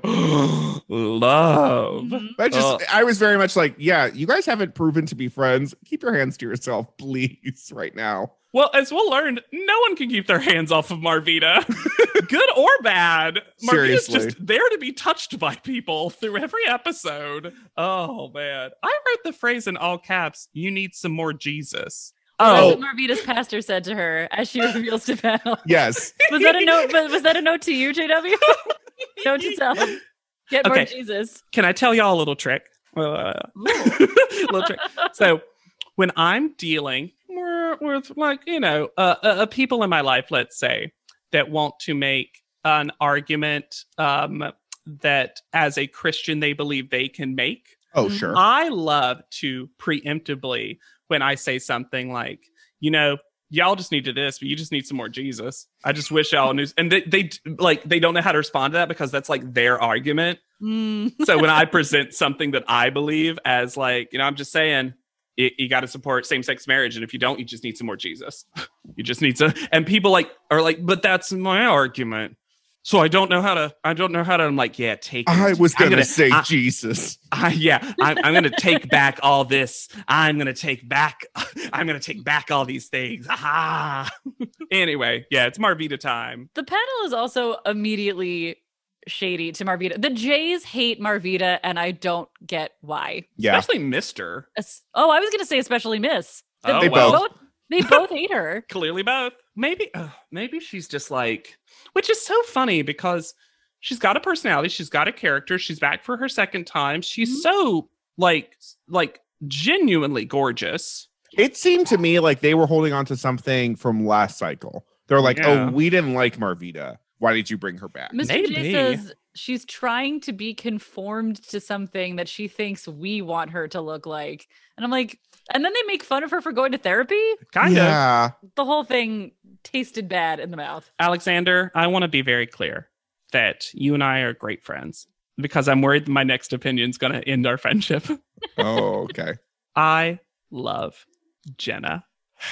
Love.
Mhm.
I just,
Oh.
I was very much like, yeah, you guys haven't proven to be friends. Keep your hands to yourself, please, right now.
Well, as we'll learn, no one can keep their hands off of Marvita, good or bad. Marvita's
Seriously.
just there to be touched by people through every episode. Oh, man. I wrote the phrase in all caps, you need some more Jesus.
That's
Oh,
what Marvita's pastor said to her as she reveals to panel.
Yes.
Was that a note? but Was that a note to you, J W? Note to tell him. Get more
Okay.
Jesus.
can I tell y'all a little trick? Uh, little trick. So when I'm dealing with, with like, you know, uh, uh, people in my life, let's say, that want to make an argument um, that as a Christian they believe they can make,
Oh,
Mhm.
sure.
I love to preemptively, when I say something like, you know, y'all just need to this, but you just need some more Jesus. I just wish y'all knew. And they, they like, they don't know how to respond to that because that's like their argument.
Mm.
So when I present something that I believe as like, you know, I'm just saying, you, you got to support same-sex marriage, and if you don't, you just need some more Jesus. You just need to. And people like are like, but that's my argument. So I don't know how to. I don't know how to. I'm like, yeah, take. it.
I was
I'm
gonna, say
I,
Jesus.
I, yeah, I'm, I'm gonna take back all this. I'm gonna take back. I'm gonna take back all these things. Aha. Anyway, yeah, it's Marvita time.
The panel is also immediately shady to Marvita. The Jays hate Marvita, and I don't get why.
Yeah.
Especially Mister.
Es- Oh, I was going to say especially Miss. The-
Oh,
They
well.
both.
They both hate her.
Clearly both. Maybe uh, maybe she's just like, which is so funny because she's got a personality, she's got a character, she's back for her second time. She's
Mhm.
so like like genuinely gorgeous.
It seemed to me like they were holding on to something from last cycle. They're like,
Yeah.
oh, we didn't like Marvita. Why did you bring her back?
Mister J
Maybe.
says she's trying to be conformed to something that she thinks we want her to look like. And I'm like, and then they make fun of her for going to therapy.
Kind of.
yeah.
The whole thing tasted bad in the mouth.
Alexander, I want to be very clear that you and I are great friends because I'm worried my next opinion's going to end our friendship.
Oh, okay.
I love Jenna.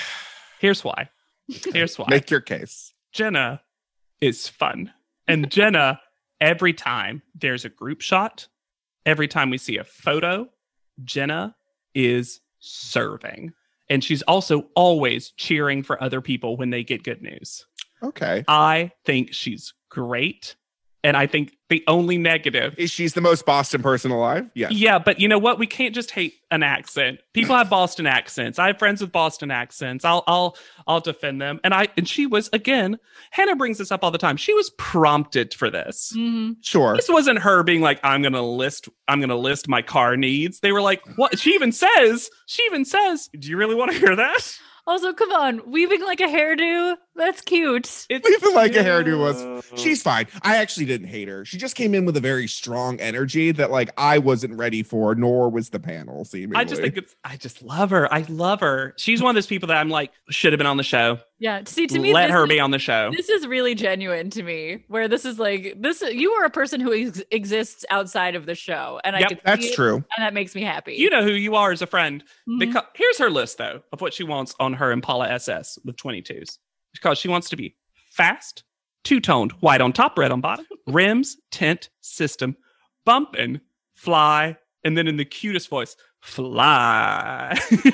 Here's why. Here's why.
Make your case.
Jenna is fun. And Jenna, every time there's a group shot, every time we see a photo, Jenna is serving. And she's also always cheering for other people when they get good news.
Okay.
I think she's great. And I think the only negative
Is she's the most Boston person alive? Yes.
Yeah, but you know what? We can't just hate an accent. People have Boston accents. I have friends with Boston accents. I'll I'll I'll defend them. And I and she was, again, Hannah brings this up all the time. She was prompted for this.
Mhm.
Sure.
This wasn't her being like, I'm gonna list, I'm gonna list my car needs. They were like, what? She even says, she even says, do you really want to hear that?
Also, come on, weaving like a hairdo. That's cute.
It's
Even like a hairdo was.
cute.
She's fine. I actually didn't hate her. She just came in with a very strong energy that like I wasn't ready for, nor was the panel. Seemingly.
I just think it's, I just love her. I love her. She's one of those people that I'm like, should have been on the show.
Yeah. See, to me,
Let
this
her
is-
be on the show.
This is really genuine to me, where this is like this. You are a person who ex- exists outside of the show, and I
Yep,
can see
That's
it,
true.
and that makes me happy.
You know who you are as a friend.
Mhm.
Because here's her list though of what she wants on her Impala S S with twenty-twos. Because she wants to be fast, two-toned, white on top, red on bottom, rims, tint, system, bumpin', fly, and then in the cutest voice, fly.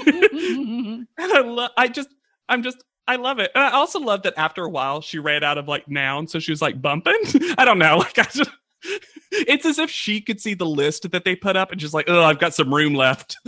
And I love I just I'm just I love it. And I also love that after a while she ran out of like nouns, so she was like bumping. I don't know. Like I just It's as if she could see the list that they put up and just like, oh, I've got some room left.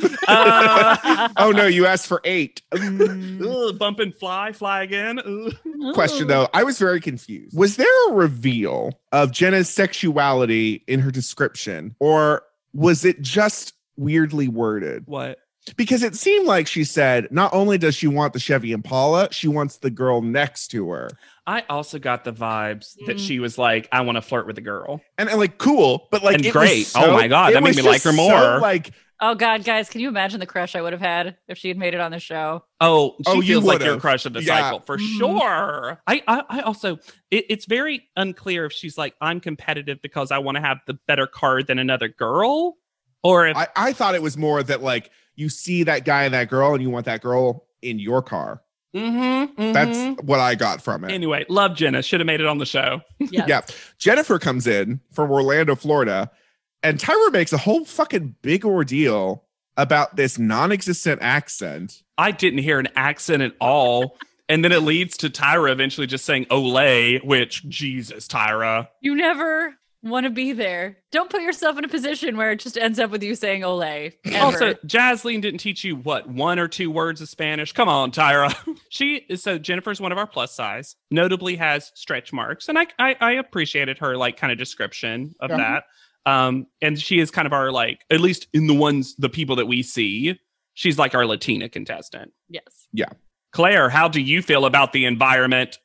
Uh,
Oh no, you asked for eight. Mm.
ugh, bump and fly, fly again. Ugh.
Question though, I was very confused. Was there a reveal of Jenna's sexuality in her description, or was it just weirdly worded?
What?
Because it seemed like she said not only does she want the Chevy Impala, she wants the girl next to her.
I also got the vibes that
Mm.
she was like, I want to flirt with a girl.
And, and like cool, but like
And
it
great.
was so-
Oh my God,
it
that made
was
me like
just
her
so,
more.
like,
Oh God, guys, can you imagine the crush I would have had if she had made it on the show?
Oh, she
Oh, you
feels like your
would've.
crush of the
Yeah.
cycle for
Mhm.
sure. I, I, I also, it, it's very unclear if she's like, I'm competitive because I want to have the better car than another girl, or if
I, I thought it was more that like you see that guy and that girl and you want that girl in your car.
Mhm, mhm.
That's what I got from it.
Anyway, love Jenna. Should have made it on the show.
Yes.
Yeah. Jennifer comes in from Orlando, Florida, and Tyra makes a whole fucking big ordeal about this non-existent accent.
I didn't hear an accent at all. And then it leads to Tyra eventually just saying Olay, which, Jesus, Tyra.
You never want to be there. Don't put yourself in a position where it just ends up with you saying Olay. ever.
Also, Jasleen didn't teach you, what, one or two words of Spanish? Come on, Tyra. She is, so Jennifer's one of our plus size, notably has stretch marks. And I, I, I appreciated her, like, kind of description of
Yeah.
that. Um, and she is kind of our, like, at least in the ones, the people that we see, she's like our Latina contestant.
yes.
Claire, how do you feel about the environment?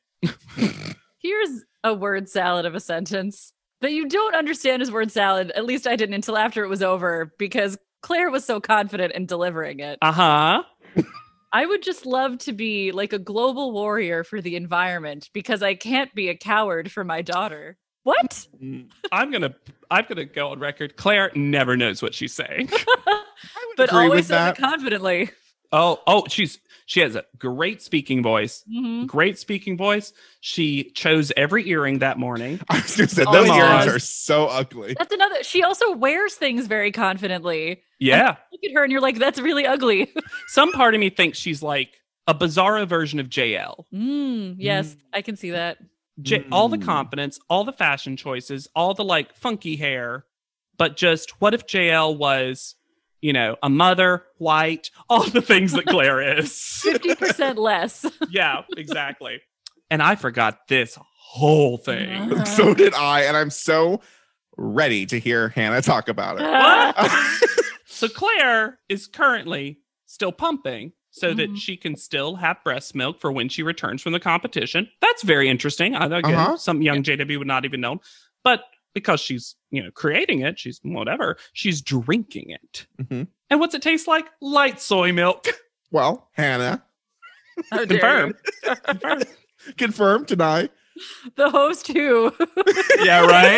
Here's a word salad of a sentence that you don't understand as word salad. At least I didn't until after it was over because Claire was so confident in delivering it.
Uh-huh.
I would just love to be like a global warrior for the environment because I can't be a coward for my daughter. What?
I'm gonna I'm gonna go on record. Claire never knows what she's saying.
But
agree
always
with
says
that.
it confidently.
Oh, oh, she's she has a great speaking voice.
Mhm.
Great speaking voice. She chose every earring that morning.
I was gonna say
Oh
those
my
earrings
God.
are so ugly.
That's another. She also wears things very confidently.
Yeah.
Look at her and you're like, that's really ugly.
Some part of me thinks she's like a bizarro version of J L.
Mm, yes, I can see that.
J- all the
Mm.
confidence, all the fashion choices, all the like funky hair, but just what if J L was, you know, a mother, white, all the things that Claire is.
fifty percent less.
Yeah, exactly. And I forgot this whole thing.
Uh-huh.
So did I, and I'm so ready to hear Hannah talk about it.
What? So Claire is currently still pumping so that
Mhm.
she can still have breast milk for when she returns from the competition. That's very interesting. I again,
Uh-huh.
some young J W would not even know. But because she's, you know, creating it, she's whatever, she's drinking it.
Mhm.
And what's it taste like? Light soy milk.
Well, Hannah,
How dare
Confirm.
you.
Confirm.
confirm tonight.
The host who.
Yeah,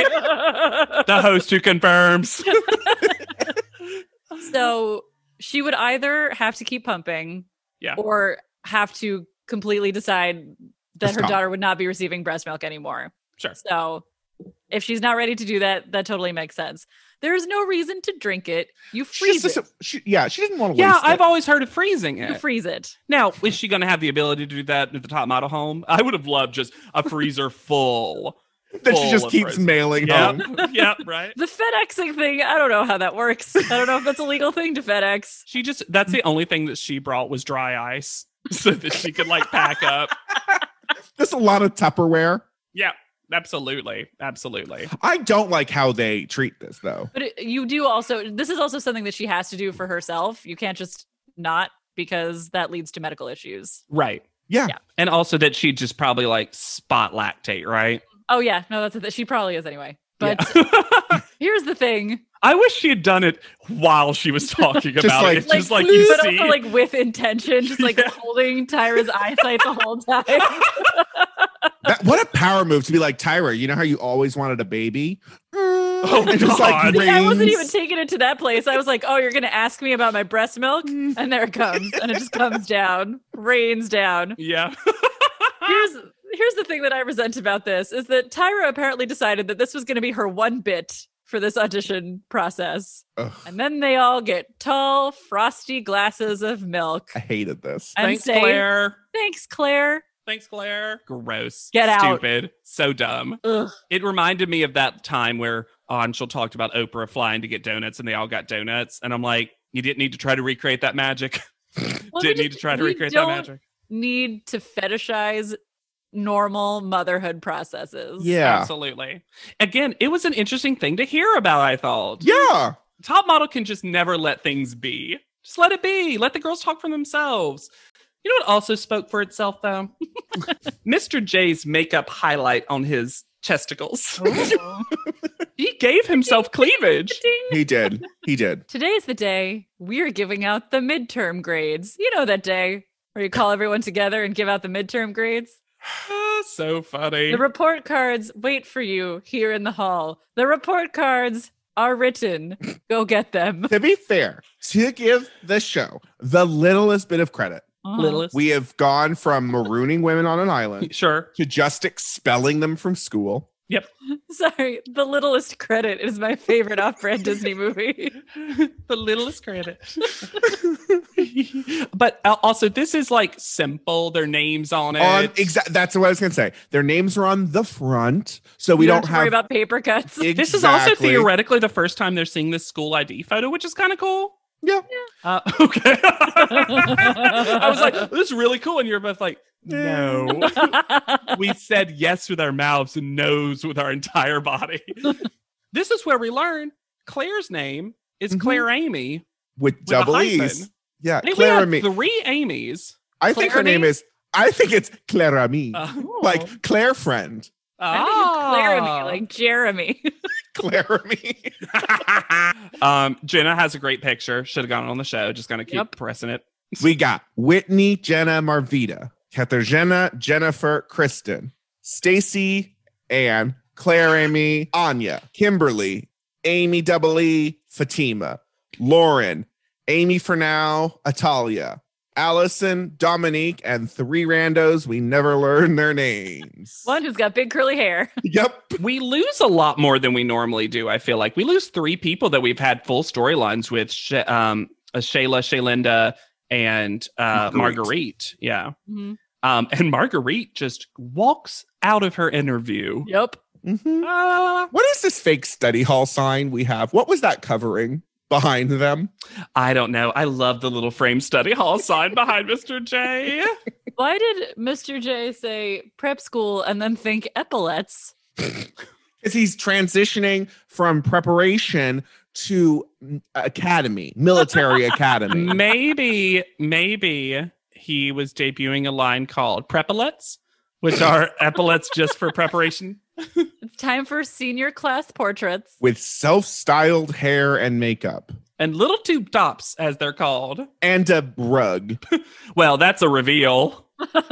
right? The host who confirms.
So she would either have to keep pumping
Yeah.
or have to completely decide that her
Stop.
daughter would not be receiving breast milk anymore.
Sure.
So if she's not ready to do that, that totally makes sense. There is no reason to drink it. You
She
freeze
just
it.
doesn't- she- yeah, she didn't want to
Yeah,
waste
I've
it.
always heard of freezing
You
it.
freeze it.
Now, is she going to have the ability to do that at the top model home? I would have loved just a freezer full.
that she
full
just
of
keeps
frozen.
mailing
Yep.
home.
Yep. Right.
The FedExing thing, I don't know how that works. I don't know if that's a legal thing to FedEx.
She just, that's the only thing that she brought was dry ice so that she could like pack up.
There's a lot of Tupperware.
Yeah. Absolutely. Absolutely.
I don't like how they treat this though.
But it, you do also, this is also something that she has to do for herself. You can't just not because that leads to medical issues.
Right.
Yeah.
Yeah.
And also that she'd just probably like spot lactate, right?
Oh, yeah. No, that's a th- she probably is anyway. But
Yeah.
here's the thing.
I wish she had done it while she was talking
Just
about
like-
it. It's just like
but
you see.
also like with intention, just like
Yeah.
holding Tyra's eyesight the whole time.
That, what a power move to be like, Tyra, you know how you always wanted a baby?
Oh,
And just, like,
God.
I wasn't
rains.
even taking it to that place. I was like, oh, you're going to ask me about my breast milk? And there it comes. And it just comes down, rains down.
Yeah.
Here's here's the thing that I resent about this is that Tyra apparently decided that this was going to be her one bit for this audition process.
Ugh,
And then they all get tall, frosty glasses of milk
I hated this.
and
Thanks,
say,
Claire.
thanks, Claire.
Thanks, Claire. Gross.
Get out.
Stupid. So dumb.
Ugh.
It reminded me of that time where Anshul talked about Oprah flying to get donuts, and they all got donuts. And I'm like, you didn't need to try to recreate that magic.
Well,
didn't
we
need
just-
to try to
we
recreate that
don't
magic.
Need to fetishize normal motherhood processes.
Yeah.
Absolutely. Again, it was an interesting thing to hear about, I thought.
Yeah.
Top model can just never let things be. Just let it be. Let the girls talk for themselves. You know what also spoke for itself, though? Mister J's makeup highlight on his chesticles.
Ooh.
He gave himself cleavage.
He did. He did.
Today's the day we're giving out the midterm grades. You know that day where you call everyone together and give out the midterm grades?
Ah, so funny.
The report cards wait for you here in the hall. The report cards are written. Go get them.
To be fair, to give the show the littlest bit of credit,
Littlest.
we have gone from marooning women on an island
Sure.
to just expelling them from school.
Yep.
Sorry, The Littlest Credit is my favorite off-brand Disney movie.
The littlest credit. But uh, also, this is like simple. Their names on it.
On exact, that's what I was gonna say. Their names are on the front, so we
You
don't
have to
have.
worry about paper cuts.
This is also
Exactly.
theoretically the first time they're seeing this school I D photo, which is kind of cool.
Yeah.
Uh, okay. I was like, this is really cool. And you're both like, no. We said yes with our mouths and no's with our entire body. This is where we learn Claire's name is
Mhm.
Claire Amy.
with
with a
double
hyphen.
E's. Yeah,
I think
Clara
we
Me.
had three Amy's.
I think her
Claire
name
Me?
is. I think it's Clara Me,
Uh,
like Claire friend.
I think it's Jeremy, like Jeremy.
Clara Me.
um, Jenna has a great picture. Should have gone on the show. Just gonna keep
Yep.
pressing it.
We got Whitney, Jenna, Marvita, Katarzyna, Jennifer, Kristen, Stacy, Anne, Claire, Amy, Anya, Kimberly, Amy, Double E, Fatima, Lauren, Amy for now, Atalia, Allison, Dominique, and three randos we never learned their names.
One who's got big curly hair.
Yep.
We lose a lot more than we normally do. I feel like we lose three people that we've had full storylines with. Sh- um, uh, Shayla, Shaylinda, and uh,
Marguerite.
Marguerite. Yeah.
Mhm.
Um, and Marguerite just walks out of her interview.
Yep.
Mhm.
Uh,
What is this fake study hall sign we have? What was that covering behind them?
I don't know. I love the little frame study hall sign behind Mister J.
Why did Mister J say prep school and then think epaulets?
Because he's transitioning from preparation to mm, academy, military academy.
maybe, maybe he was debuting a line called Prepalets, which are epaulets just for preparation.
It's time for senior class portraits.
With self-styled hair and makeup.
And little tube tops, as they're called.
And a rug.
Well, that's a reveal.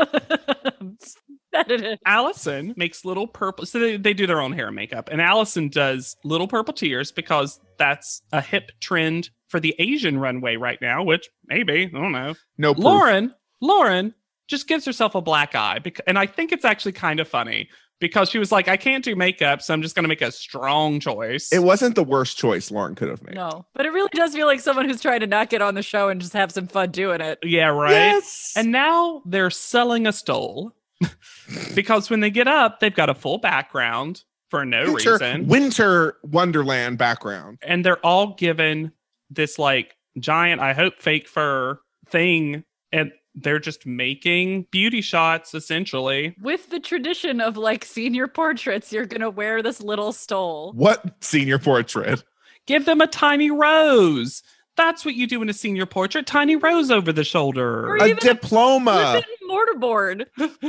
Edited.
Allison makes little purple. So they, they do their own hair and makeup. And Allison does little purple tears because that's a hip trend for the Asian runway right now, which maybe, I don't know.
No proof.
Lauren, Lauren just gives herself a black eye. Bec- and I think it's actually kind of funny because she was like, I can't do makeup, so I'm just going to make a strong choice.
It wasn't the worst choice Lauren could have made.
No, but it really does feel like someone who's trying to not get on the show and just have some fun doing it.
Yeah, right.
Yes.
And now they're selling a stole because when they get up, they've got a full background for no
winter,
reason.
winter Wonderland background.
And they're all given this like giant, I hope fake fur thing. And they're just making beauty shots essentially.
With the tradition of like senior portraits, you're going to wear this little stole.
What senior portrait?
Give them a tiny rose. That's what you do in a senior portrait. Tiny rose over the shoulder.
Or
A
even a
diploma.
flippin' mortarboard.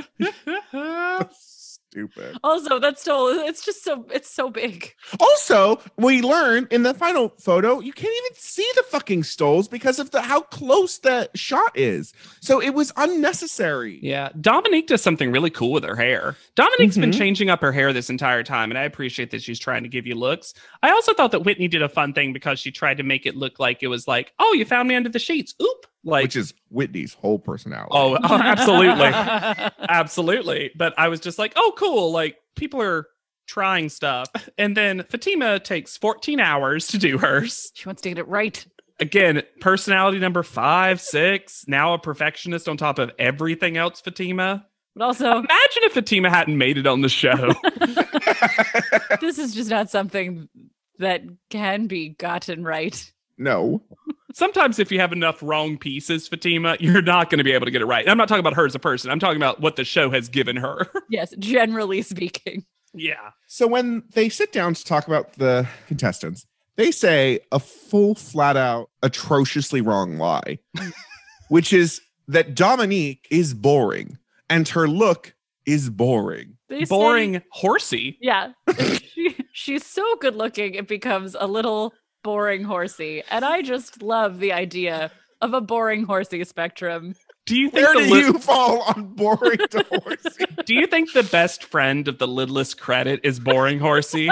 Stupid.
Also, that stole, it's just so, it's so big.
Also, we learn in the final photo, you can't even see the fucking stoles because of the how close the shot is. So it was unnecessary.
Yeah, Dominique does something really cool with her hair. Dominique's been
Mhm.
changing up her hair this entire time, and I appreciate that she's trying to give you looks. I also thought that Whitney did a fun thing because she tried to make it look like it was like, oh, you found me under the sheets. Oop. Like,
Which is Whitney's whole personality.
oh, oh, absolutely. Absolutely. But I was just like, oh, cool. Like, people are trying stuff. And then Fatima takes fourteen hours to do hers.
She wants to get it right.
Again, personality number five, six, now a perfectionist on top of everything else, Fatima.
But also,
Imagine if Fatima hadn't made it on the show.
this is just not something that can be gotten right.
No.
Sometimes if you have enough wrong pieces, Fatima, you're not going to be able to get it right. I'm not talking about her as a person. I'm talking about what the show has given her.
Yes, generally speaking.
Yeah.
So when they sit down to talk about the contestants, they say a full, flat out, atrociously wrong lie, which is that Dominique is boring and her look is boring.
They
Boring
say,
horsey.
yeah. she, she's so good looking, it becomes a little boring horsey. And I just love the idea of a boring horsey spectrum.
Do you think
Where
the
do
li-
you fall on boring to horsey?
Do you think the best friend of the lidless credit is boring horsey?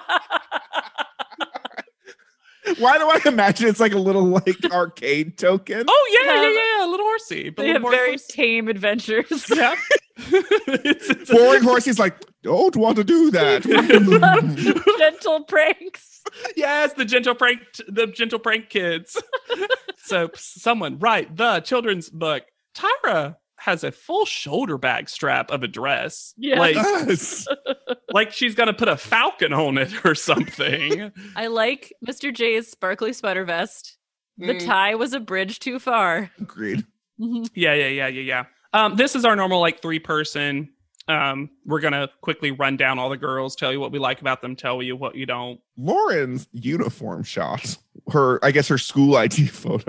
Why do I imagine it's like a little like arcade token?
Oh yeah,
Um,
yeah, yeah, yeah, a little horsey. But
They
little
have
boring
very
horsey.
tame adventures.
Yeah. it's, it's a-
Boring horsey's like, don't want to do that.
Love gentle pranks.
yes, the gentle prank, the gentle prank kids. So someone write the children's book. Tyra has a full shoulder bag strap of a dress.
Yes.
Like,
Yes.
like she's gonna put a falcon on it or something.
I like Mister J's sparkly sweater vest. The
Mm.
tie was a bridge too far.
Agreed.
Mhm.
Yeah, yeah, yeah, yeah, yeah. Um, this is our normal like three person. Um, we're gonna quickly run down all the girls, tell you what we like about them, tell you what you don't.
Lauren's uniform shot, her, I guess her school I D photo,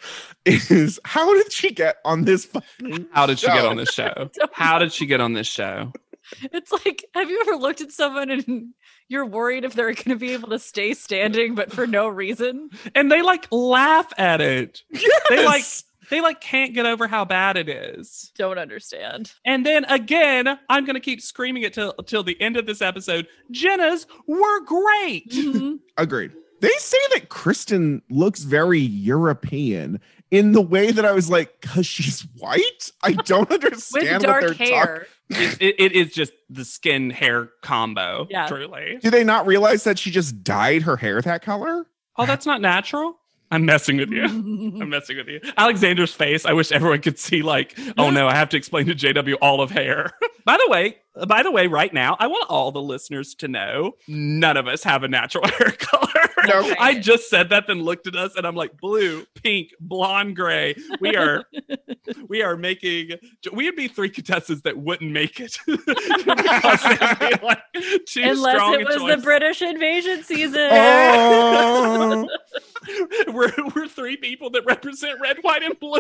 is how did she get on this fucking
How did she get
show?
on this show? How did she get on this show?
It's like, have you ever looked at someone and you're worried if they're going to be able to stay standing, but for no reason?
And they like laugh at it. They like
Yes.
they like can't get over how bad it is.
Don't understand.
And then again, I'm gonna keep screaming it till till the end of this episode. Jenna's were great.
Mhm.
Agreed. They say that Kristen looks very European in the way that I was like, because she's white? I don't
With
understand what
dark
they're talking.
hair.
It, it, it is just the skin hair combo.
Yeah.
Truly.
Do they not realize that she just dyed her hair that color?
Oh, that's not natural. I'm messing with you. I'm messing with you. Alexander's face. I wish everyone could see. Like, oh no, I have to explain to J W all of hair. By the way, by the way, right now, I want all the listeners to know none of us have a natural hair color.
No.
I just said that, then looked at us, and I'm like, blue, pink, blonde, gray. We are, we are making. We would be three contestants that wouldn't make it because they'd be like too
Unless
strong
it
a
was
choice.
the British invasion season.
Oh,
we're we're three people that represent red, white, and blue.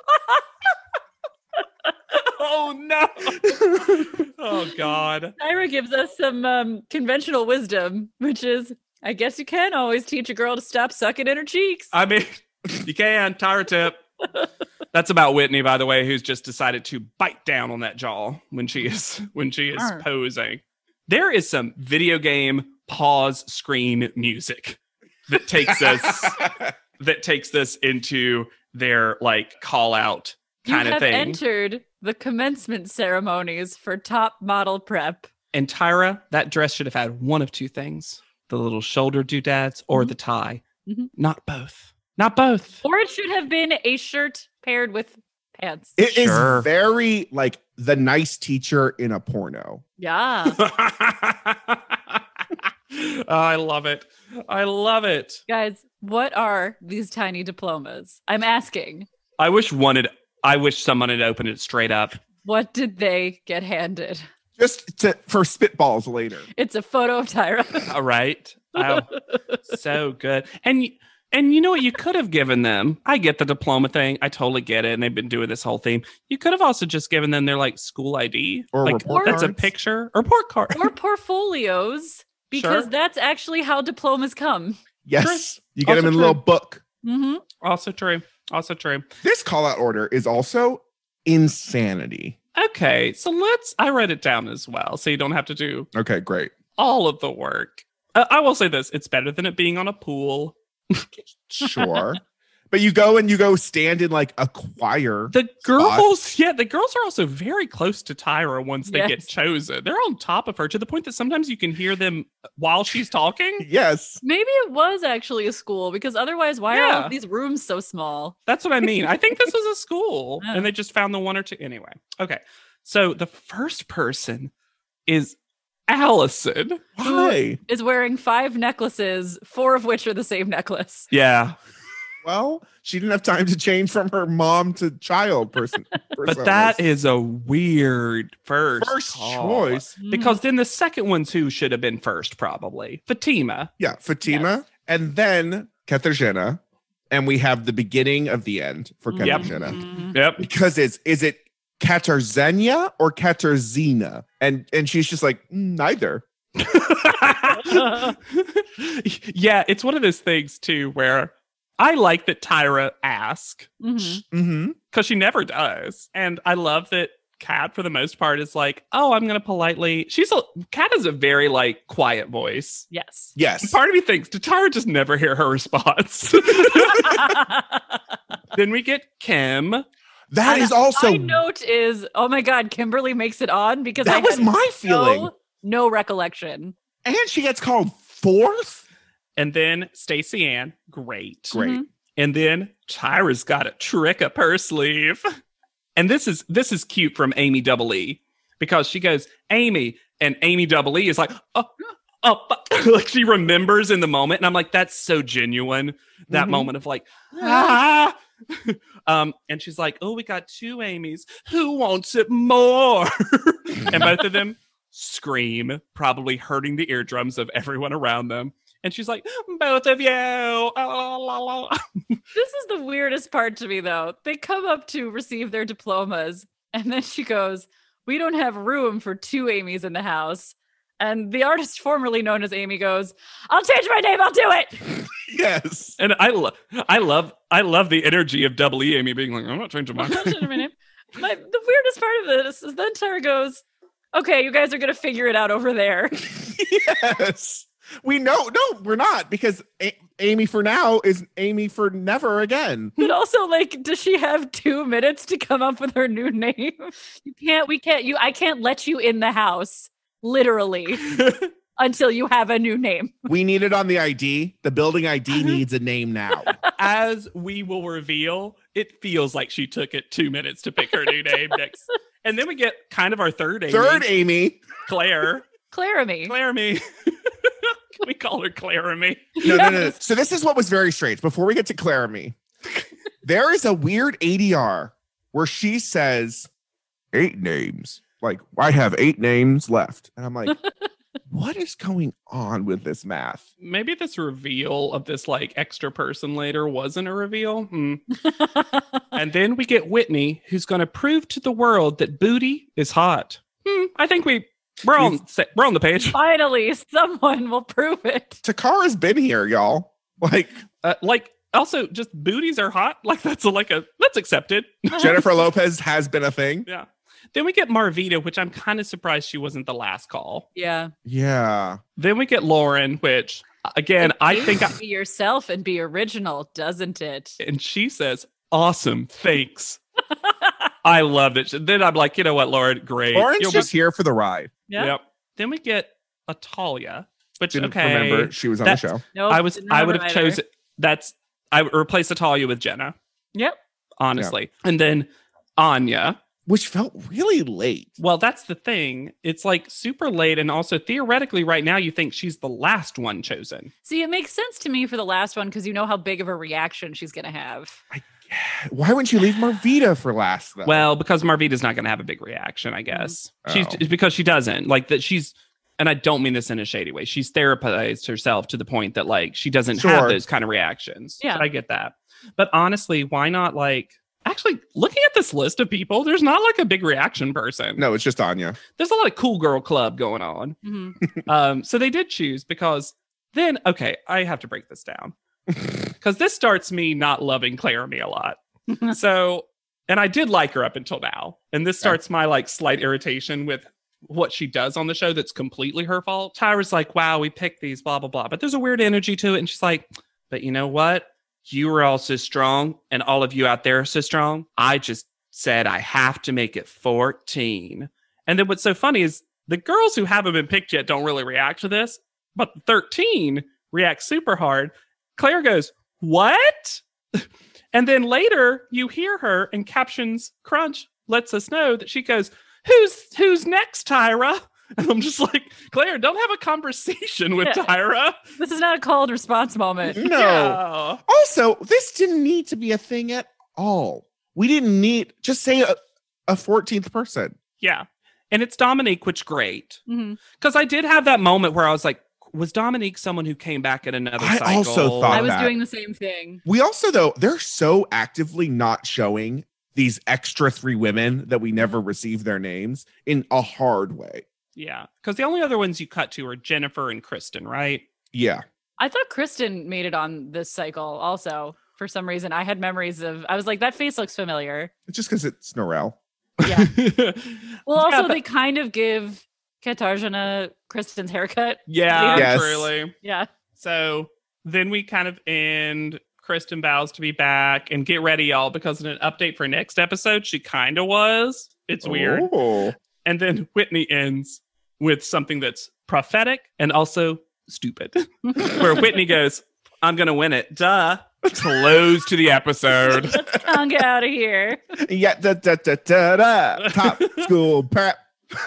Oh no! Oh god!
Tyra gives us some um, conventional wisdom, which is, I guess you can always teach a girl to stop sucking in her cheeks.
I mean, you can Tyra tip. That's about Whitney, by the way, who's just decided to bite down on that jaw when she is when she is
Arr.
posing. There is some video game pause screen music that takes us that takes this into their like call out
You
kind of
have
thing.
entered the commencement ceremonies for top model prep.
And Tyra, that dress should have had one of two things: the little shoulder doodads or
Mhm.
the tie.
Mhm.
Not both. Not both.
Or it should have been a shirt paired with pants.
it is
Sure.
very like the nice teacher in a porno.
Yeah.
Oh, I love it. I love it.
Guys, what are these tiny diplomas? I'm asking.
I wish one had, I wish someone had opened it straight up.
What did they get handed?
Just to for spitballs later.
It's a photo of Tyra.
All right. Oh, so good. And y- and you know what you could have given them? I get the diploma thing. I totally get it. And they've been doing this whole theme. You could have also just given them their like school I D.
Or
like
report
that's a
cards.
picture or report card.
Or portfolios, because
Sure.
that's actually how diplomas come.
Yes. You get
Also
them in a
true.
little book.
Mm-hmm.
Also true. Also true.
This call out order is also insanity.
Okay, so let's. I wrote it down as well, so you don't have to do
Okay, great.
all of the work. Uh, I will say this: it's better than it being on a pool.
Sure. But you go and you go stand in like a choir.
The girls, yeah, the girls are also very close to Tyra once they get
Yes.
chosen. They're on top of her to the point that sometimes you can hear them while she's talking.
Yes.
Maybe it was actually a school, because otherwise, why are all
Yeah.
of these rooms so small?
That's what I mean. I think this was a school,
Oh.
and they just found the one or two. Anyway, okay. So the first person is Allison.
Why?
Is wearing five necklaces, four of which are the same necklace.
Yeah.
Well, she didn't have time to change from her mom to child person.
But that is a weird first,
first
call.
choice.
Because then the second one too should have been first, probably. Fatima.
Yeah, Fatima,
Yes.
and then Katarzyna, and we have the beginning of the end for
Yep.
Katarzyna.
Mhm.
Yep.
Because it's is it Katarzenia or Katarzina? And and she's just like, "Mm, neither.
Yeah, it's one of those things too where I like that Tyra asks
Mhm.
Mm-hmm.
because she never does. And I love that Kat, for the most part, is like, oh, I'm going to politely. She's a Kat has a very like quiet voice.
Yes.
Yes.
Part of me thinks, did Tyra just never hear her response? Then we get Kim.
That
And
is also
my note is, oh my God, Kimberly makes it on because
that
I
was
had
my feeling.
no, no recollection.
And she gets called fourth.
And then Stacey Ann. Great.
Great.
Mhm.
And then Tyra's got a trick up her sleeve. And this is this is cute from Amy Double E because she goes, Amy, and Amy Double E is like, oh, oh, fuck. Like she remembers in the moment. And I'm like, that's so genuine. That
Mhm.
moment of like, ah. um, and she's like, oh, we got two Amy's. Who wants it more? And both of them scream, probably hurting the eardrums of everyone around them. And she's like, both of you. Oh, la, la, la.
This is the weirdest part to me, though. They come up to receive their diplomas, and then she goes, we don't have room for two Amy's in the house. And the artist formerly known as Amy goes, I'll change my name. I'll do it.
Yes.
And I love, I love, I love the energy of Double E Amy being like, I'm not changing my
I'm not changing my name. My, the weirdest part of this is then Tara goes, okay, you guys are going to figure it out over there.
Yes. We know. No, we're not because A- Amy for now is Amy for never again.
But also, like, does she have two minutes to come up with her new name? You can't, we can't, you, I can't let you in the house, literally, until you have a new name.
We need it on the I D. The building I D needs a name now.
As we will reveal, it feels like she took it two minutes to pick her new name next. And then we get kind of our third Amy.
Third Amy.
Claire.
Claramy.
Claire me. Can we call her Claire me?
No, no, no, no. So this is what was very strange. Before we get to Claramy, there is a weird A D R where she says eight names. Like, I have eight names left. And I'm like, what is going on with this math?
Maybe this reveal of this like extra person later wasn't a reveal. Hmm. And then we get Whitney, who's going to prove to the world that booty is hot. Hmm. I think we we're on sa- we're on the page.
Finally, someone will prove it.
Takara's been here, y'all. Like,
Uh, like also just booties are hot. Like that's a, like a that's accepted.
Jennifer Lopez has been a thing.
Yeah. Then we get Marvita, which I'm kind of surprised she wasn't the last call.
Yeah.
Yeah.
Then we get Lauren, which again,
It
I
needs
think I,
to be yourself and be original, doesn't it?
and she says, awesome, thanks. I loved it. Then I'm like, you know what, Lauren, great.
Lauren's
You'll
just
be-
here for the ride.
Yeah.
Yep. Then we get Atalia, which
Didn't
okay.
remember she was on
That's-
the show.
Nope,
I was
didn't
I
remember
would have
either.
chosen that's I would replace Atalia with Jenna,
Yep.
honestly. And then Anya.
Which felt really late.
Well, that's the thing. It's like super late, and also theoretically, right now you think she's the last one chosen.
See, it makes sense to me for the last one because you know how big of a reaction she's going to have.
Why wouldn't you leave Marvita for last, though?
Well, because Marvita's not going to have a big reaction, I guess.
Oh.
She's it's because she doesn't like that. She's, and I don't mean this in a shady way. She's therapized herself to the point that like she doesn't have
Sure.
those kind of reactions.
Yeah.
So I get that. But honestly, why not like? Actually, looking at this list of people, there's not like a big reaction person.
no, it's just Anya.
There's a lot of cool girl club going on.
Mhm.
um, so they did choose because then, okay, I have to break this down because this starts me not loving Claramy a lot. So, and I did like her up until now. And this starts my like slight irritation with what she does on the show that's completely her fault. Tyra's like, wow, we picked these, blah, blah, blah. But there's a weird energy to it. And she's like, but you know what? You were all so strong, and all of you out there are so strong. I just said I have to make it fourteen. And then what's so funny is the girls who haven't been picked yet don't really react to this, but thirteen reacts super hard. Claire goes, what? And then later you hear her and captions Crunch lets us know that she goes, who's who's next, Tyra? And I'm just like, Claire, don't have a conversation with
Yeah.
Tyra.
This is not a call and response moment.
No.
Yeah.
Also, this didn't need to be a thing at all. We didn't need just say a, a fourteenth person.
Yeah. And it's Dominique, which great.
Mhm.
Because I did have that moment where I was like, was Dominique someone who came back at another
I
cycle?
also thought
I was
that.
doing the same thing.
We also, though, they're so actively not showing these extra three women that we never receive their names in a hard way.
Yeah. Because the only other ones you cut to are Jennifer and Kristen, right?
Yeah.
I thought Kristen made it on this cycle also. For some reason, I had memories of, I was like, that face looks familiar.
It's just because it's Norel.
Yeah. Well, also,
Yeah, but-
they kind of give Katarzyna Kristen's haircut.
Yeah,
Yes.
truly.
Yeah.
So then we kind of end. Kristen vows to be back, and get ready, y'all, because in an update for next episode, she kind of was. It's weird.
Oh.
And then Whitney ends with something that's prophetic and also stupid, where Whitney goes, I'm going to win it. Duh. Close to the episode.
I'll get out of here.
Yeah, da, da, da, da, da. Top school prep.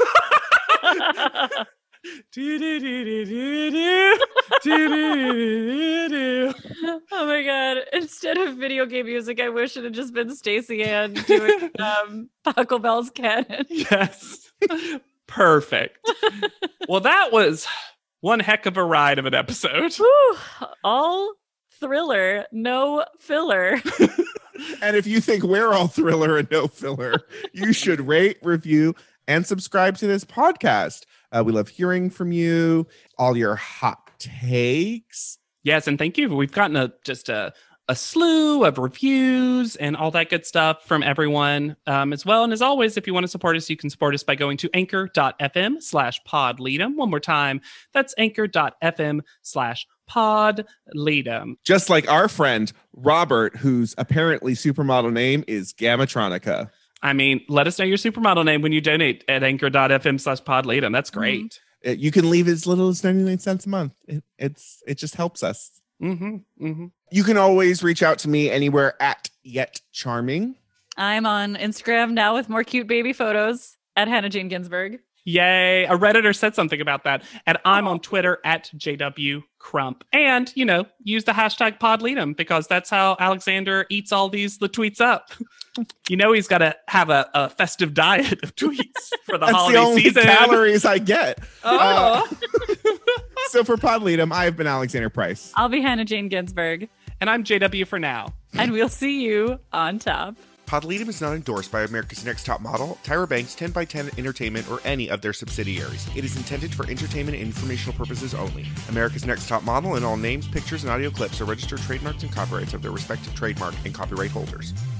Do-do-do-do-do-do. Do-do-do-do-do.
Oh my god. Instead of video game music, I wish it had just been Stacey Ann doing um Taco Bell's canon.
Yes. Perfect. Well, that was one heck of a ride of an episode.
Whew. All thriller, no filler.
And if you think we're all thriller and no filler, you should rate, review, and subscribe to this podcast. Uh, we love hearing from you, all your hot takes.
Yes, and thank you. We've gotten a just a a slew of reviews and all that good stuff from everyone um, as well. And as always, if you want to support us, you can support us by going to anchor.fm slash podleadum. One more time, that's anchor.fm slash podleadum.
Just like our friend Robert, whose apparently supermodel name is Gamatronica.
I mean, let us know your supermodel name when you donate at anchor.fm slash podleadum. That's great.
Uh, You can leave as little as ninety-nine cents a month. It, it's it just helps us.
Mm-hmm, mm-hmm.
You can always reach out to me anywhere at Yet Charming.
I'm on Instagram now with more cute baby photos at Hannah Jane Ginsburg.
Yay. A Redditor said something about that. And I'm
Oh.
on Twitter at J W Crump. And, you know, use the hashtag podleadum because that's how Alexander eats all these the tweets up. You know, he's got to have a, a festive diet of tweets for the
That's
holiday
the only
season.
calories I get.
Oh.
So for Podleadum, I have been Alexander Price.
I'll be Hannah Jane Ginsburg,
And I'm J W for now.
and we'll see you on top.
Podleadum is not endorsed by America's Next Top Model, Tyra Banks, ten by ten Entertainment, or any of their subsidiaries. It is intended for entertainment and informational purposes only. America's Next Top Model and all names, pictures, and audio clips are registered trademarks and copyrights of their respective trademark and copyright holders.